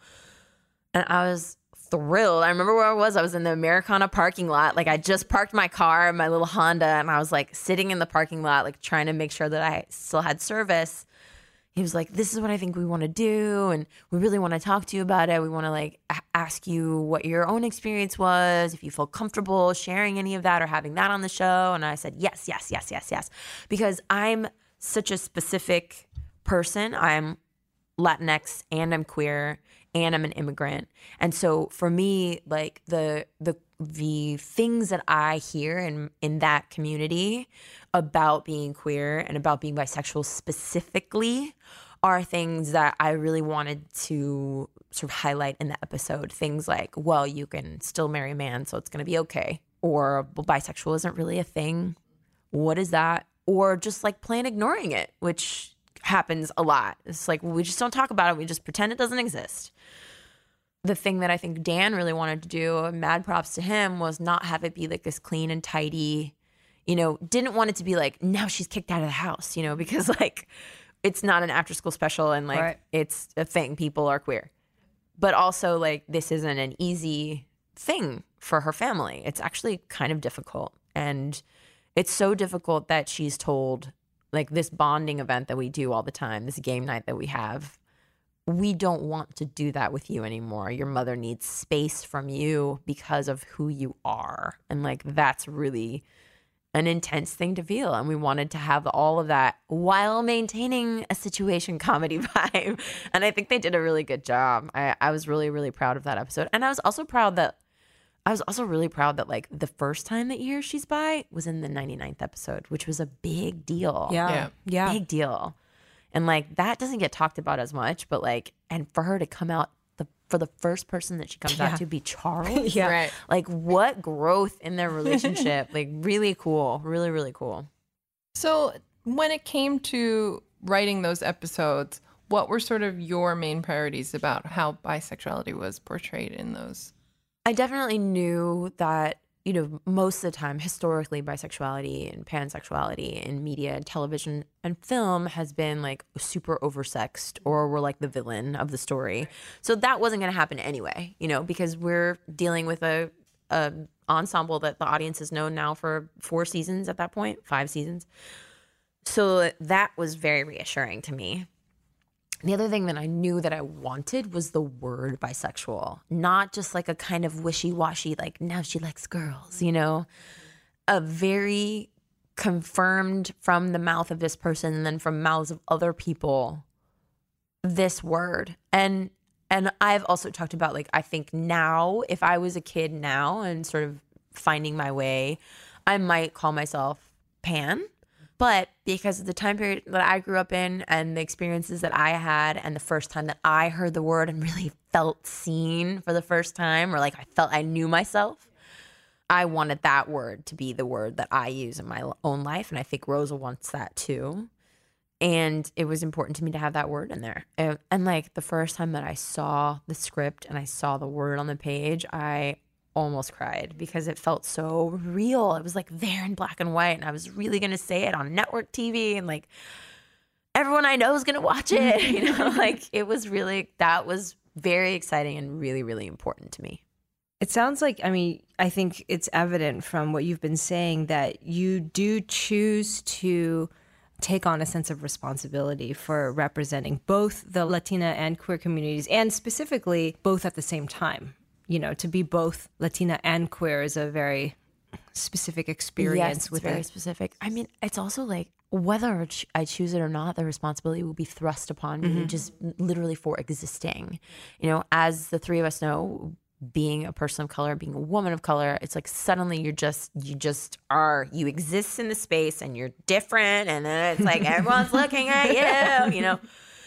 And I was thrilled. I remember where I was. I was in the Americana parking lot. Like I just parked my car, my little Honda, and I was like sitting in the parking lot, like trying to make sure that I still had service. He was like, this is what I think we want to do. And we really want to talk to you about it. We want to like a- ask you what your own experience was, if you feel comfortable sharing any of that or having that on the show. And I said, yes, yes, yes, yes, yes. Because I'm such a specific person. I'm Latinx and I'm queer and I'm an immigrant. And so for me, like the the the things that I hear in, in that community about being queer and about being bisexual specifically are things that I really wanted to sort of highlight in the episode. Things like, well, you can still marry a man, so it's going to be okay. Or well, bisexual isn't really a thing. What is that? Or just like plain ignoring it, which happens a lot. It's like, we just don't talk about it. We just pretend it doesn't exist. The thing that I think Dan really wanted to do, mad props to him, was not have it be like this clean and tidy, you know, didn't want it to be like, now she's kicked out of the house, you know, because like it's not an after school special and like right. It's a thing. People are queer. But also like this isn't an easy thing for her family. It's actually kind of difficult. And it's so difficult that she's told, like, this bonding event that we do all the time, this game night that we have, we don't want to do that with you anymore. Your mother needs space from you because of who you are. And, like, that's really an intense thing to feel. And we wanted to have all of that while maintaining a situation comedy vibe. And I think they did a really good job. I, I was really, really proud of that episode. And I was also proud that I was also really proud that, like, the first time that you hear she's bi was in the ninety-ninth episode, which was a big deal. Yeah. Yeah. Yeah. Big deal. And, like, that doesn't get talked about as much, but, like, and for her to come out, the for the first person that she comes Yeah. out to be Charles. Yeah. Right. Like, what growth in their relationship. Like, really cool. Really, really cool. So when it came to writing those episodes, what were sort of your main priorities about how bisexuality was portrayed in those? I definitely knew that, you know, most of the time, historically, bisexuality and pansexuality in media and television and film has been, like, super oversexed, or we're like the villain of the story. So that wasn't going to happen anyway, you know, because we're dealing with a, a ensemble that the audience has known now for four seasons at that point, five seasons. So that was very reassuring to me. The other thing that I knew that I wanted was the word bisexual, not just like a kind of wishy-washy, like, now she likes girls, you know, a very confirmed from the mouth of this person and then from mouths of other people, this word. And and I've also talked about, like, I think now, if I was a kid now and sort of finding my way, I might call myself pan. But because of the time period that I grew up in and the experiences that I had and the first time that I heard the word and really felt seen for the first time, or like I felt I knew myself, I wanted that word to be the word that I use in my own life. And I think Rosa wants that too. And it was important to me to have that word in there. And, and like the first time that I saw the script and I saw the word on the page, I almost cried because it felt so real. It was like there in black and white, and I was really going to say it on network T V, and like everyone I know is going to watch it. You know, like it was really, that was very exciting and really, really important to me. It sounds like, I mean, I think it's evident from what you've been saying that you do choose to take on a sense of responsibility for representing both the Latina and queer communities, and specifically both at the same time. You know, to be both Latina and queer is a very specific experience. Yes, it's with very it. specific. I mean, it's also like whether I choose it or not, the responsibility will be thrust upon me Mm-hmm. just literally for existing. You know, as the three of us know, being a person of color, being a woman of color, it's like suddenly you're just, you just are, you exist in the space and you're different. And then it's like everyone's looking at you, you know,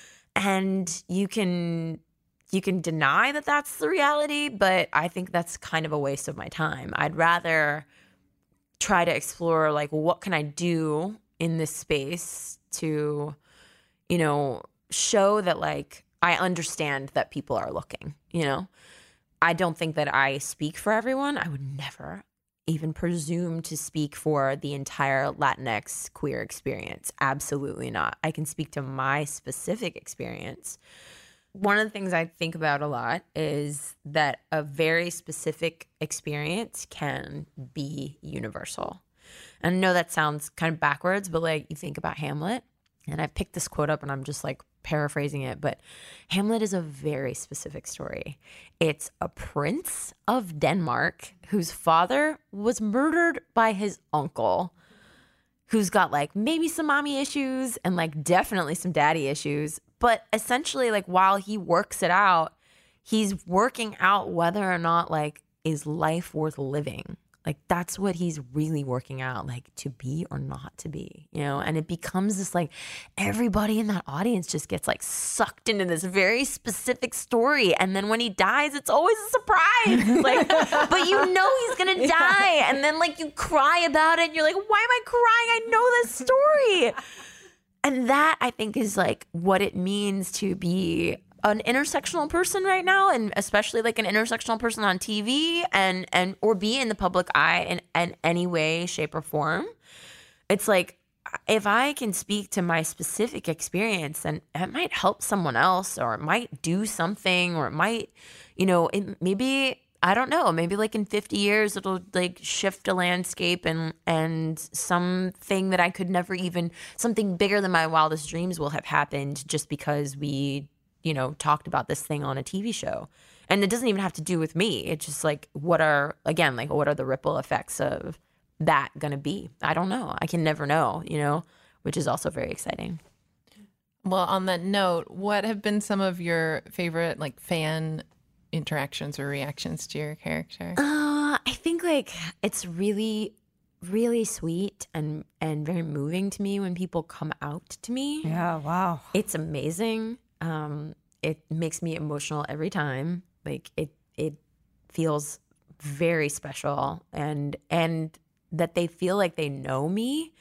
and you can... You can deny that that's the reality, but I think that's kind of a waste of my time. I'd rather try to explore, like, what can I do in this space to, you know, show that, like, I understand that people are looking, you know? I don't think that I speak for everyone. I would never even presume to speak for the entire Latinx queer experience. Absolutely not. I can speak to my specific experience. One of the things I think about a lot is that a very specific experience can be universal. And I know that sounds kind of backwards, but like you think about Hamlet, and I picked this quote up and I'm just like paraphrasing it, but Hamlet is a very specific story. It's a prince of Denmark whose father was murdered by his uncle, who's got like maybe some mommy issues and like definitely some daddy issues. But essentially, like, while he works it out, he's working out whether or not, like, is life worth living? Like, that's what he's really working out, like, to be or not to be, you know? And it becomes this, like, everybody in that audience just gets, like, sucked into this very specific story. And then when he dies, it's always a surprise. Like, but you know he's going to die. And then, like, you cry about it. And you're like, why am I crying? I know this story. And that, I think, is like what it means to be an intersectional person right now, and especially like an intersectional person on T V and and or be in the public eye in, in any way, shape, or form. It's like, if I can speak to my specific experience, then it might help someone else, or it might do something, or it might, you know, it, maybe I don't know, maybe like in fifty years it'll like shift a landscape and and something that I could never even, something bigger than my wildest dreams will have happened just because we, you know, talked about this thing on a T V show. And it doesn't even have to do with me. It's just like, what are, again, like what are the ripple effects of that going to be? I don't know. I can never know, you know, which is also very exciting. Well, on that note, what have been some of your favorite like fan interactions or reactions to your character? Uh, I think like it's really, really sweet and and very moving to me when people come out to me. Yeah, wow. It's amazing. Um, it makes me emotional every time. Like it, it feels very special, and and that they feel like they know me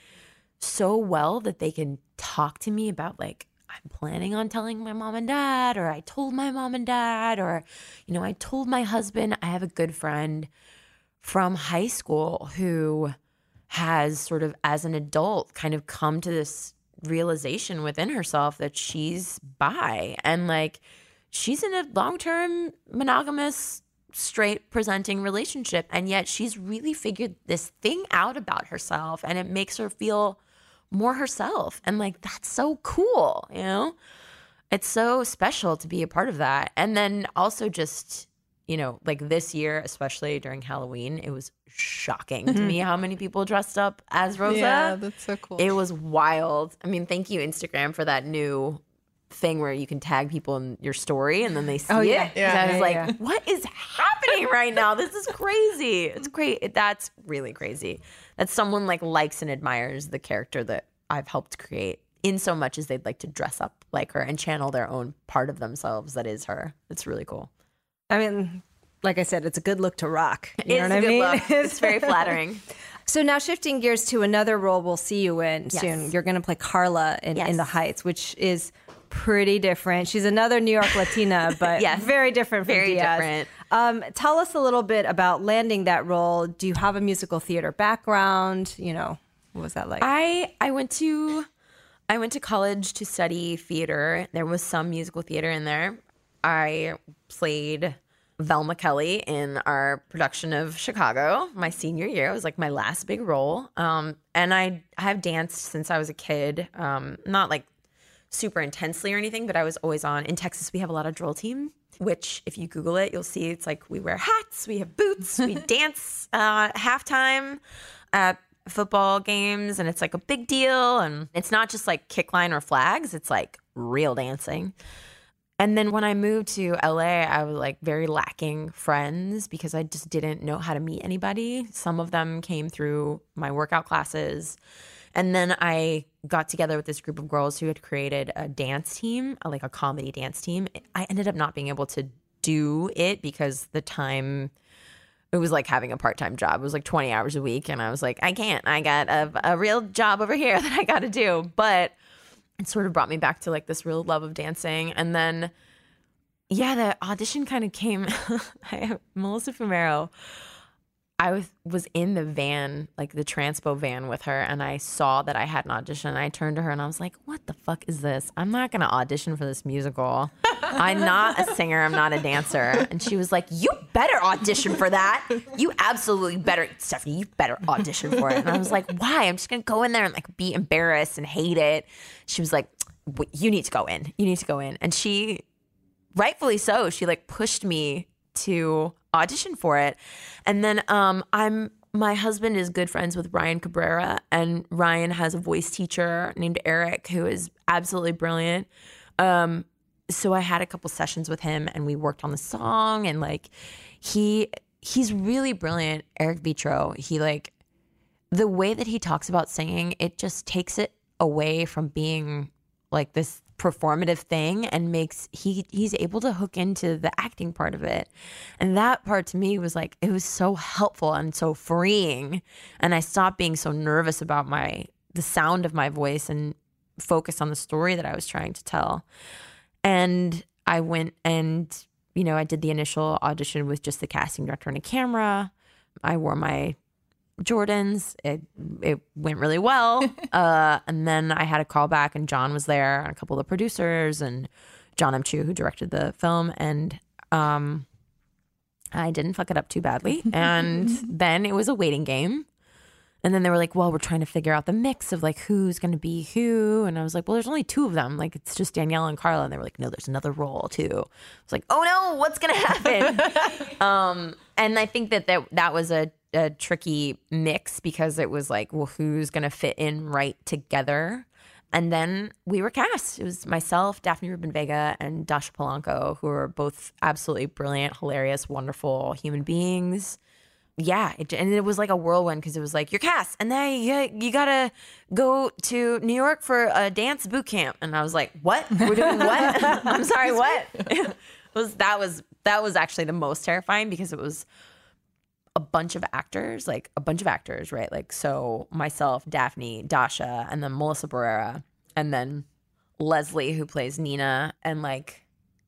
so well that they can talk to me about like, I'm planning on telling my mom and dad, or I told my mom and dad, or, you know, I told my husband. I have a good friend from high school who has sort of as an adult kind of come to this realization within herself that she's bi, and like she's in a long-term monogamous straight presenting relationship, and yet she's really figured this thing out about herself, and it makes her feel more herself. And like, that's so cool, you know? It's so special to be a part of that. And then also just, you know, like this year, especially during Halloween, it was shocking to me how many people dressed up as Rosa. Yeah, that's so cool. It was wild. I mean, thank you, Instagram, for that new thing where you can tag people in your story and then they see Oh, yeah. it. Yeah, And I was yeah, like, yeah. what is happening right now? This is crazy. It's great. It, that's really crazy. That someone like likes and admires the character that I've helped create, in so much as they'd like to dress up like her and channel their own part of themselves that is her. It's really cool. I mean, like I said, it's a good look to rock. You It's know a what good I mean? look. It's very flattering. So now shifting gears to another role we'll see you in Yes. soon. You're going to play Carla in, Yes. in The Heights, which is pretty different. She's another New York Latina, but Yes. very different from Very Diaz. different. Um, tell us a little bit about landing that role. Do you have a musical theater background? You know, what was that like? I I went to I went to college to study theater. There was some musical theater in there. I played Velma Kelly in our production of Chicago my senior year. It was like my last big role. Um, and I have danced since I was a kid. Um, not like super intensely or anything, but I was always on. In Texas, we have a lot of drill team, which if you Google it, you'll see it's like we wear hats, we have boots, we dance uh, halftime at football games, and it's like a big deal. And it's not just like kick line or flags, it's like real dancing. And then when I moved to L A, I was like very lacking friends because I just didn't know how to meet anybody. Some of them came through my workout classes. And then I got together with this group of girls who had created a dance team, like a comedy dance team. I ended up not being able to do it because the time, it was like having a part-time job. It was like twenty hours a week. And I was like, I can't. I got a, a real job over here that I got to do. But it sort of brought me back to like this real love of dancing. And then, yeah, the audition kind of came. I, Melissa Fumero, I was, was in the van, like the transpo van with her, and I saw that I had an audition. And I turned to her and I was like, what the fuck is this? I'm not going to audition for this musical. I'm not a singer. I'm not a dancer. And she was like, you better audition for that. You absolutely better, Stephanie, you better audition for it. And I was like, why? I'm just going to go in there and like be embarrassed and hate it. She was like, you need to go in. You need to go in. And she, rightfully so, she like pushed me to audition for it. And then um, I'm, my husband is good friends with Ryan Cabrera, and Ryan has a voice teacher named Eric who is absolutely brilliant. Um, so I had a couple sessions with him and we worked on the song, and like he he's really brilliant, Eric Vitro. He like the way that he talks about singing, it just takes it away from being like this performative thing and makes he he's able to hook into the acting part of it. And that part to me was like, it was so helpful and so freeing. And I stopped being so nervous about my the sound of my voice and focused on the story that I was trying to tell. And I went and, you know, I did the initial audition with just the casting director and a camera. I wore my Jordans. It it went really well. uh, and then I had a call back, and John was there, and a couple of the producers, and John M. Chu, who directed the film. And um, I didn't fuck it up too badly. And then it was a waiting game. And then they were like, well, we're trying to figure out the mix of like who's going to be who. And I was like, well, there's only two of them. Like, it's just Danielle and Carla. And they were like, no, there's another role too. I was like, oh no, what's going to happen? um, and I think that that, that was a, a tricky mix because it was like, well, who's going to fit in right together? And then we were cast. It was myself, Daphne Rubin Vega, and Dasha Polanco, who were both absolutely brilliant, hilarious, wonderful human beings. Yeah, it, and it was like a whirlwind because it was like, you're cast, and then you, you gotta go to New York for a dance boot camp. And I was like, what? We're doing what? I'm sorry, what? it was that was that was actually the most terrifying because it was a bunch of actors, like a bunch of actors, right? Like, so myself, Daphne, Dasha, and then Melissa Barrera, and then Leslie, who plays Nina, and like,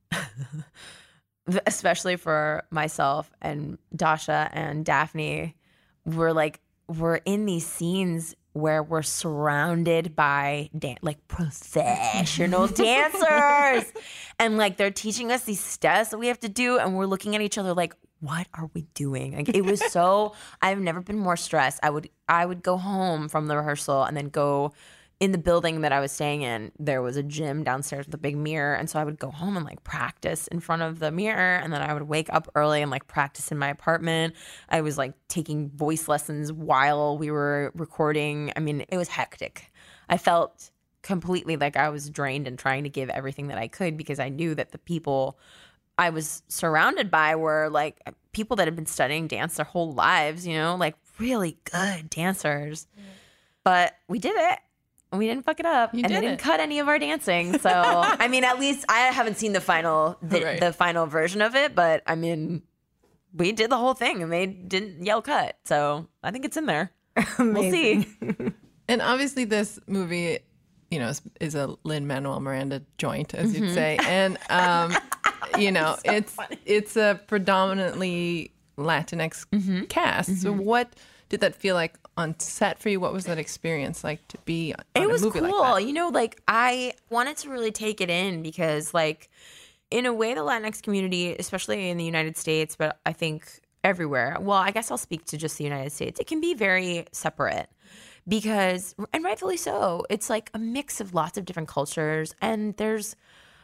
especially for myself and Dasha and Daphne, we're like, we're in these scenes where we're surrounded by dan- like professional dancers, and like they're teaching us these steps that we have to do, and we're looking at each other like, what are we doing? Like, it was so, I've never been more stressed. I would, I would go home from the rehearsal and then go in the building that I was staying in. There was a gym downstairs with a big mirror. And so I would go home and like practice in front of the mirror. And then I would wake up early and like practice in my apartment. I was like taking voice lessons while we were recording. I mean, it was hectic. I felt completely like I was drained and trying to give everything that I could because I knew that the people I was surrounded by were like people that had been studying dance their whole lives, you know, like really good dancers. Mm. But we did it. And we didn't fuck it up. You and did they didn't it. cut any of our dancing. So, I mean, at least I haven't seen the final the, Right. the final version of it. But, I mean, we did the whole thing and they didn't yell cut. So, I think it's in there. We'll see. And obviously this movie, you know, is, is a Lin-Manuel Miranda joint, as you'd say. And, um, you know, So it's funny. it's a predominantly Latinx Mm-hmm. cast. So what did that feel like on set for you? What was that experience like to be on It was a movie cool. like that? You know, like I wanted to really take it in because, like, in a way, the Latinx community, especially in the United States, but I think everywhere, well, I guess I'll speak to just the United States, it can be very separate because, and rightfully so, it's like a mix of lots of different cultures, and there's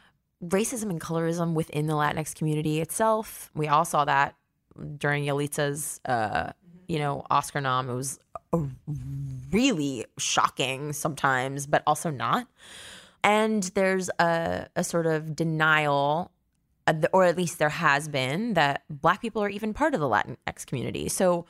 racism and colorism within the Latinx community itself. We all saw that during Yalitza's, uh, you know, Oscar nom. It was a really shocking sometimes, but also not. And there's a, a sort of denial, uh, or at least there has been, that Black people are even part of the Latinx community. So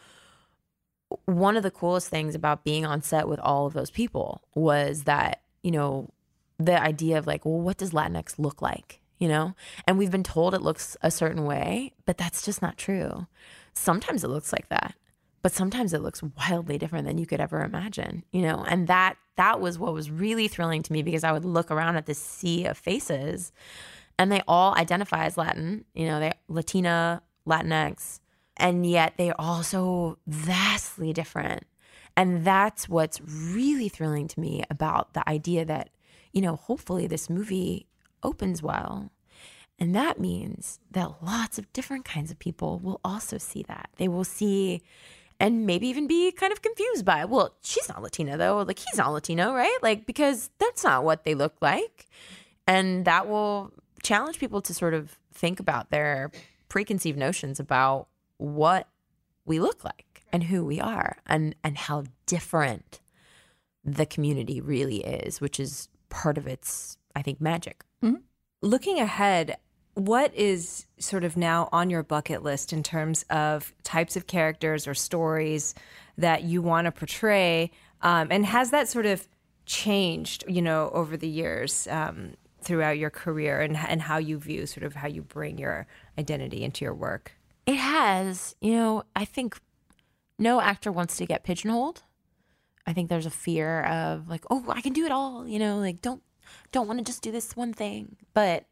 one of the coolest things about being on set with all of those people was that, you know, the idea of like, well, what does Latinx look like, you know? And we've been told it looks a certain way, but that's just not true. Sometimes it looks like that, but sometimes it looks wildly different than you could ever imagine, you know? And that that was what was really thrilling to me, because I would look around at this sea of faces and they all identify as Latin, you know, they Latina, Latinx, and yet they are all so vastly different. And that's what's really thrilling to me about the idea that, you know, hopefully this movie opens well. And that means that lots of different kinds of people will also see that. They will see and maybe even be kind of confused by, well, she's not Latina though. Like, he's not Latino, right? Like, because that's not what they look like. And that will challenge people to sort of think about their preconceived notions about what we look like and who we are, and, and how different the community really is, which is part of its, I think, magic. Mm-hmm. Looking ahead, what is sort of now on your bucket list in terms of types of characters or stories that you want to portray? Um, and has that sort of changed, you know, over the years um, throughout your career, and, and how you view sort of how you bring your identity into your work? It has. You know, I think no actor wants to get pigeonholed. I think there's a fear of like, oh, I can do it all, you know, like don't don't want to just do this one thing. But,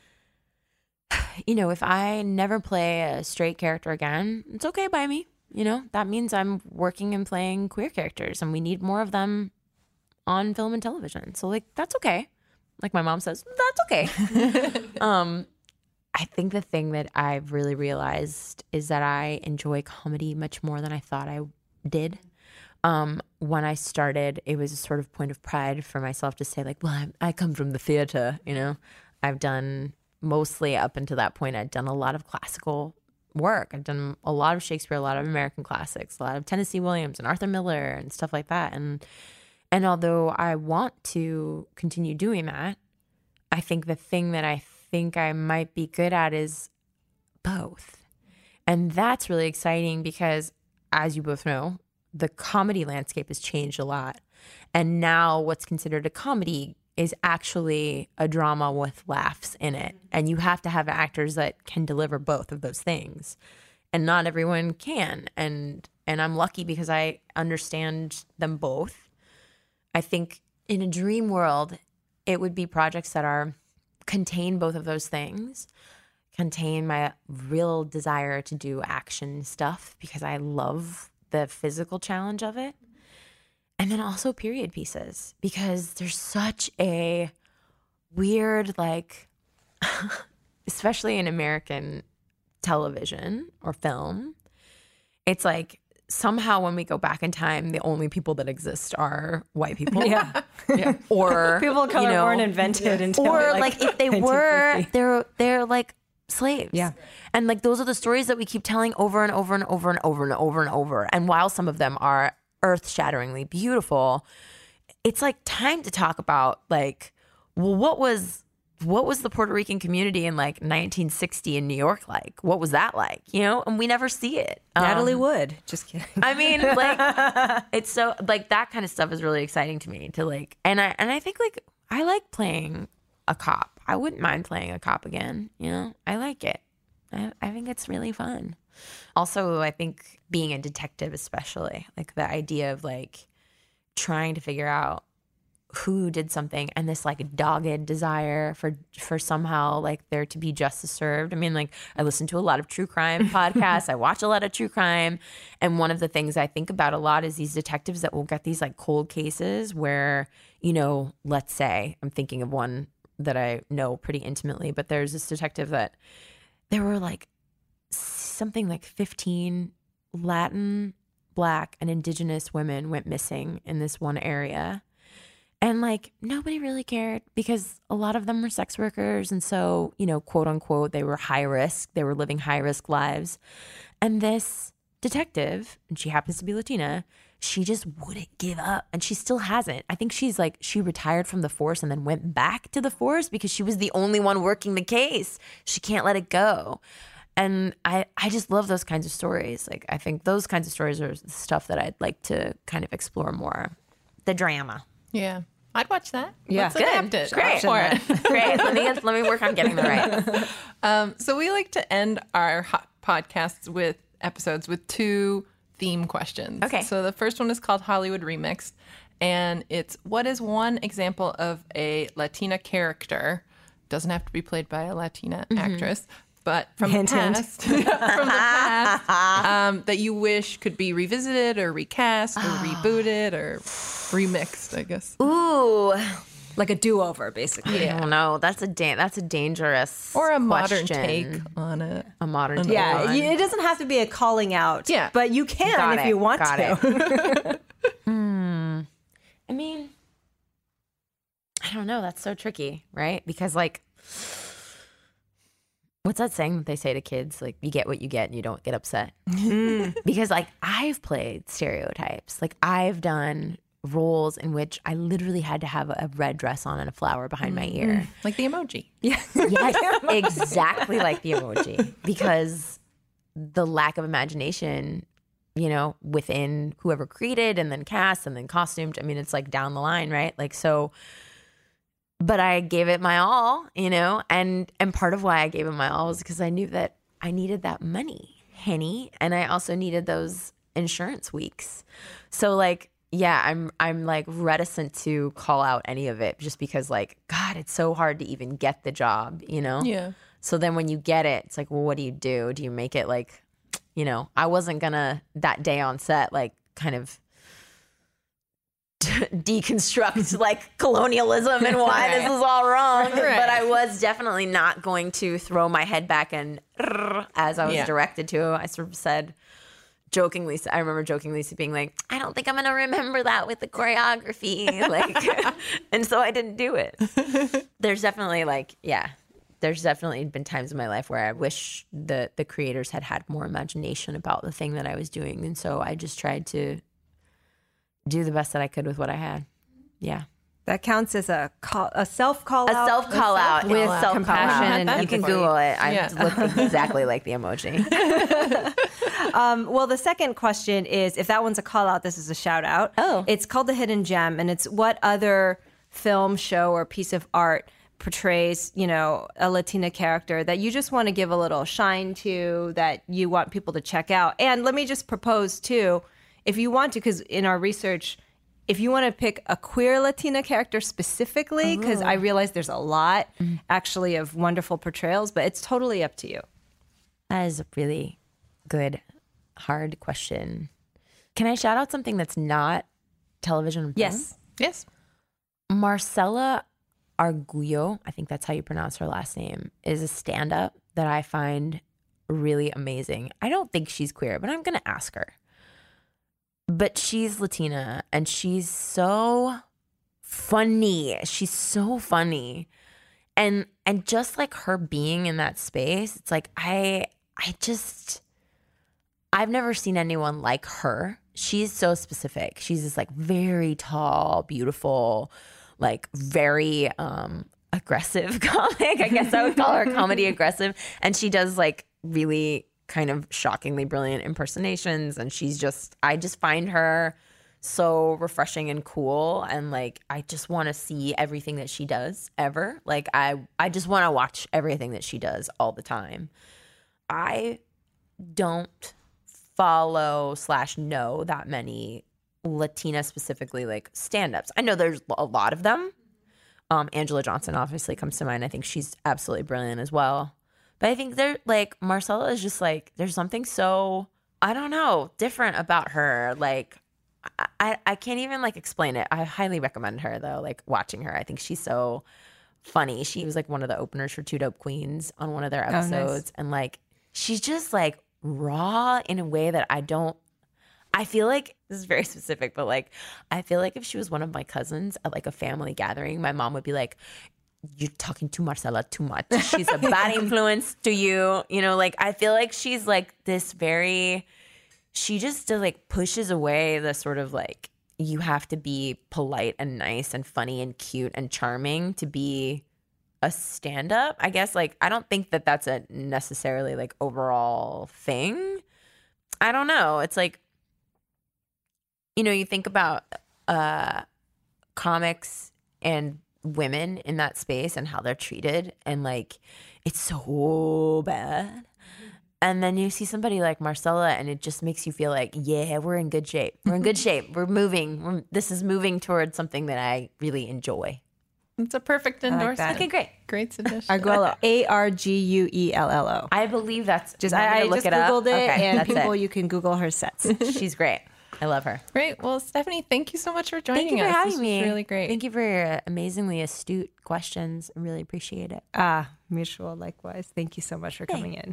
you know, if I never play a straight character again, it's okay by me. You know, that means I'm working and playing queer characters, and we need more of them on film and television. So, like, that's okay. Like my mom says, that's okay. um, I think the thing that I've really realized is that I enjoy comedy much more than I thought I did. Um, when I started, it was a sort of point of pride for myself to say, like, well, I, I come from the theater, you know. I've done mostly up until that point, I'd done a lot of classical work. I've done a lot of Shakespeare, a lot of American classics, a lot of Tennessee Williams and Arthur Miller and stuff like that. And and although I want to continue doing that, I think the thing that I think I might be good at is both. And that's really exciting because, as you both know, the comedy landscape has changed a lot. And now what's considered a comedy is actually a drama with laughs in it. And you have to have actors that can deliver both of those things. And not everyone can. And and I'm lucky because I understand them both. I think in a dream world, it would be projects that are contain both of those things, contain my real desire to do action stuff because I love the physical challenge of it. And then also period pieces because there's such a weird, like, especially in American television or film, it's like somehow when we go back in time, the only people that exist are white people. Yeah. yeah. Or people of color you know, weren't invented yeah. until or like, like if they were, they're they're like slaves. Yeah. And like those are the stories that we keep telling over and over and over and over and over and over. And while some of them are earth-shatteringly beautiful, it's like time to talk about like, well, what was what was the Puerto Rican community in like nineteen sixty in New York like? What was that like? You know, and we never see it. Natalie Um, Wood. Just kidding. I mean, like, it's so like that kind of stuff is really exciting to me to like, and I and I think like I like playing a cop. I wouldn't mind playing a cop again. You know, I like it. I, I think it's really fun. Also, I think being a detective, especially like the idea of like trying to figure out who did something and this like dogged desire for for somehow like there to be justice served. I mean, like I listen to a lot of true crime podcasts. I watch a lot of true crime. And one of the things I think about a lot is these detectives that will get these like cold cases where, you know, let's say I'm thinking of one that I know pretty intimately, but there's this detective that there were like something like fifteen Latin, Black, and Indigenous women went missing in this one area. And like nobody really cared because a lot of them were sex workers. And so, you know, quote unquote, they were high risk. They were living high risk lives. And this detective, and she happens to be Latina, she just wouldn't give up. And she still hasn't. I think she's like, she retired from the force and then went back to the force because she was the only one working the case. She can't let it go. And I, I just love those kinds of stories. Like, I think those kinds of stories are the stuff that I'd like to kind of explore more. The drama. Yeah. I'd watch that. Yeah. Let's Good. adapt it. Great. For it. Great. Let me get, let me work on getting the right. Um, so we like to end our hot podcasts with episodes with two theme questions. Okay. So the first one is called Hollywood Remixed, and it's what is one example of a Latina character? Doesn't have to be played by a Latina Mm-hmm. actress, but from Hint, the hint. past, from the past, um, that you wish could be revisited or recast or rebooted or remixed, I guess. Ooh. Like a do-over, basically. I don't know. That's a da- that's a dangerous Or a modern question. take on it. A modern take. Yeah, on- y- it doesn't have to be a calling out. Yeah. But you can Got if it, you want got to. Hmm. I mean, I don't know. That's so tricky, right? Because like, what's that saying that they say to kids? Like, you get what you get and you don't get upset. Because like, I've played stereotypes. Like, I've done roles in which I literally had to have a red dress on and a flower behind my ear. Like the emoji. Yes, exactly like the emoji. Because the lack of imagination, you know, within whoever created and then cast and then costumed. I mean, it's like down the line, right? Like, so, but I gave it my all, you know, and, and part of why I gave it my all was because I knew that I needed that money, Henny. And I also needed those insurance weeks. So like, yeah, I'm I'm like reticent to call out any of it just because like, God, it's so hard to even get the job, you know? Yeah. So then when you get it, it's like, well, what do you do? Do you make it like, you know, I wasn't gonna that day on set, like kind of deconstruct like colonialism and why this is all wrong. Right. But I was definitely not going to throw my head back and as I was yeah. directed to. I sort of said jokingly, I remember jokingly being like, I don't think I'm going to remember that with the choreography. Like, and so I didn't do it. There's definitely like, yeah, there's definitely been times in my life where I wish the, the creators had had more imagination about the thing that I was doing. And so I just tried to do the best that I could with what I had. Yeah. That counts as a call, a self call a out. Self -call a self call out with self compassion. And you can Google it. I yeah. look exactly like the emoji. um, well, the second question is, if that one's a call out, this is a shout out. Oh. It's called The Hidden Gem, and it's what other film, show, or piece of art portrays, you know, a Latina character that you just want to give a little shine to, that you want people to check out. And let me just propose too, if you want to, because in our research, if you want to pick a queer Latina character specifically, because I realize there's a lot mm-hmm. actually of wonderful portrayals, but it's totally up to you. That is a really good, hard question. Can I shout out something that's not television and film? Yes. Yes. Marcela Arguello, I think that's how you pronounce her last name, is a stand-up that I find really amazing. I don't think she's queer, but I'm going to ask her. But she's Latina and she's so funny. She's so funny. And and just like her being in that space, it's like I I just I've never seen anyone like her. She's so specific. She's this like very tall, beautiful, like very um aggressive comic. I guess I would call her comedy aggressive. And she does like really kind of shockingly brilliant impersonations, and she's just I just find her so refreshing and cool, and like I just want to see everything that she does ever. Like I I just want to watch everything that she does all the time. I don't follow slash know that many Latina specifically like stand-ups. I know there's a lot of them. Um, Angela Johnson obviously comes to mind. I think she's absolutely brilliant as well. But I think they're like Marcela is just like there's something so I don't know different about her. Like I I can't even like explain it. I highly recommend her though. Like watching her, I think she's so funny. She was like one of the openers for Two Dope Queens on one of their episodes, oh, nice. And like she's just like raw in a way that I don't. I feel like this is very specific, but like I feel like if she was one of my cousins at like a family gathering, my mom would be like, you're talking to Marcela too much. She's a bad influence to you. You know, like I feel like she's like this very, she just uh, like pushes away the sort of like, you have to be polite and nice and funny and cute and charming to be a stand-up. I guess like, I don't think that that's a necessarily like overall thing. I don't know. It's like, you know, you think about uh, comics and women in that space and how they're treated, and like it's so bad. And then you see somebody like Marcela and it just makes you feel like, yeah, we're in good shape. We're in good shape. We're moving. We're, this is moving towards something that I really enjoy. It's a perfect endorsement. Like okay, great. Great suggestion. Arguello. A R G U E L L O. I believe that's just I, I look just it Googled up. it, Okay, and people it. You can Google her sets. She's great. I love her. Great. Well, Stephanie, thank you so much for joining us. Thank you for us. having this me. Was really great. Thank you for your amazingly astute questions. I really appreciate it. Ah, mutual likewise. Thank you so much for coming in.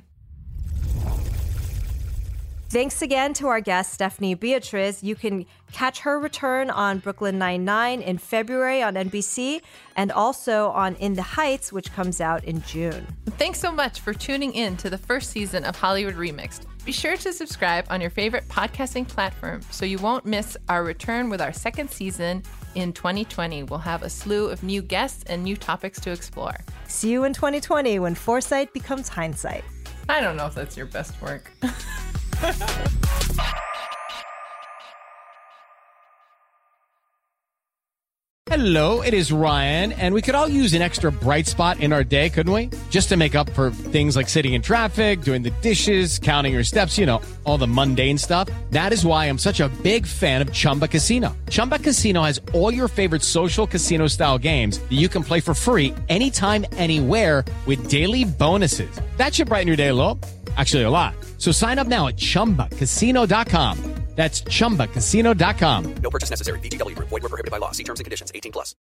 Thanks again to our guest, Stephanie Beatriz. You can catch her return on Brooklyn Nine-Nine in February on N B C and also on In the Heights, which comes out in June. Thanks so much for tuning in to the first season of Hollywood Remixed. Be sure to subscribe on your favorite podcasting platform so you won't miss our return with our second season in twenty twenty. We'll have a slew of new guests and new topics to explore. See you in twenty twenty when foresight becomes hindsight. I don't know if that's your best work. Hello, it is Ryan, and we could all use an extra bright spot in our day, couldn't we? Just to make up for things like sitting in traffic, doing the dishes, counting your steps, you know, all the mundane stuff. That is why I'm such a big fan of Chumba Casino. Chumba Casino has all your favorite social casino-style games that you can play for free anytime, anywhere with daily bonuses. That should brighten your day a little. Actually, a lot. So sign up now at chumba casino dot com. That's chumba casino dot com. No purchase necessary. V G W Group. Void where prohibited by law. See terms and conditions. eighteen plus.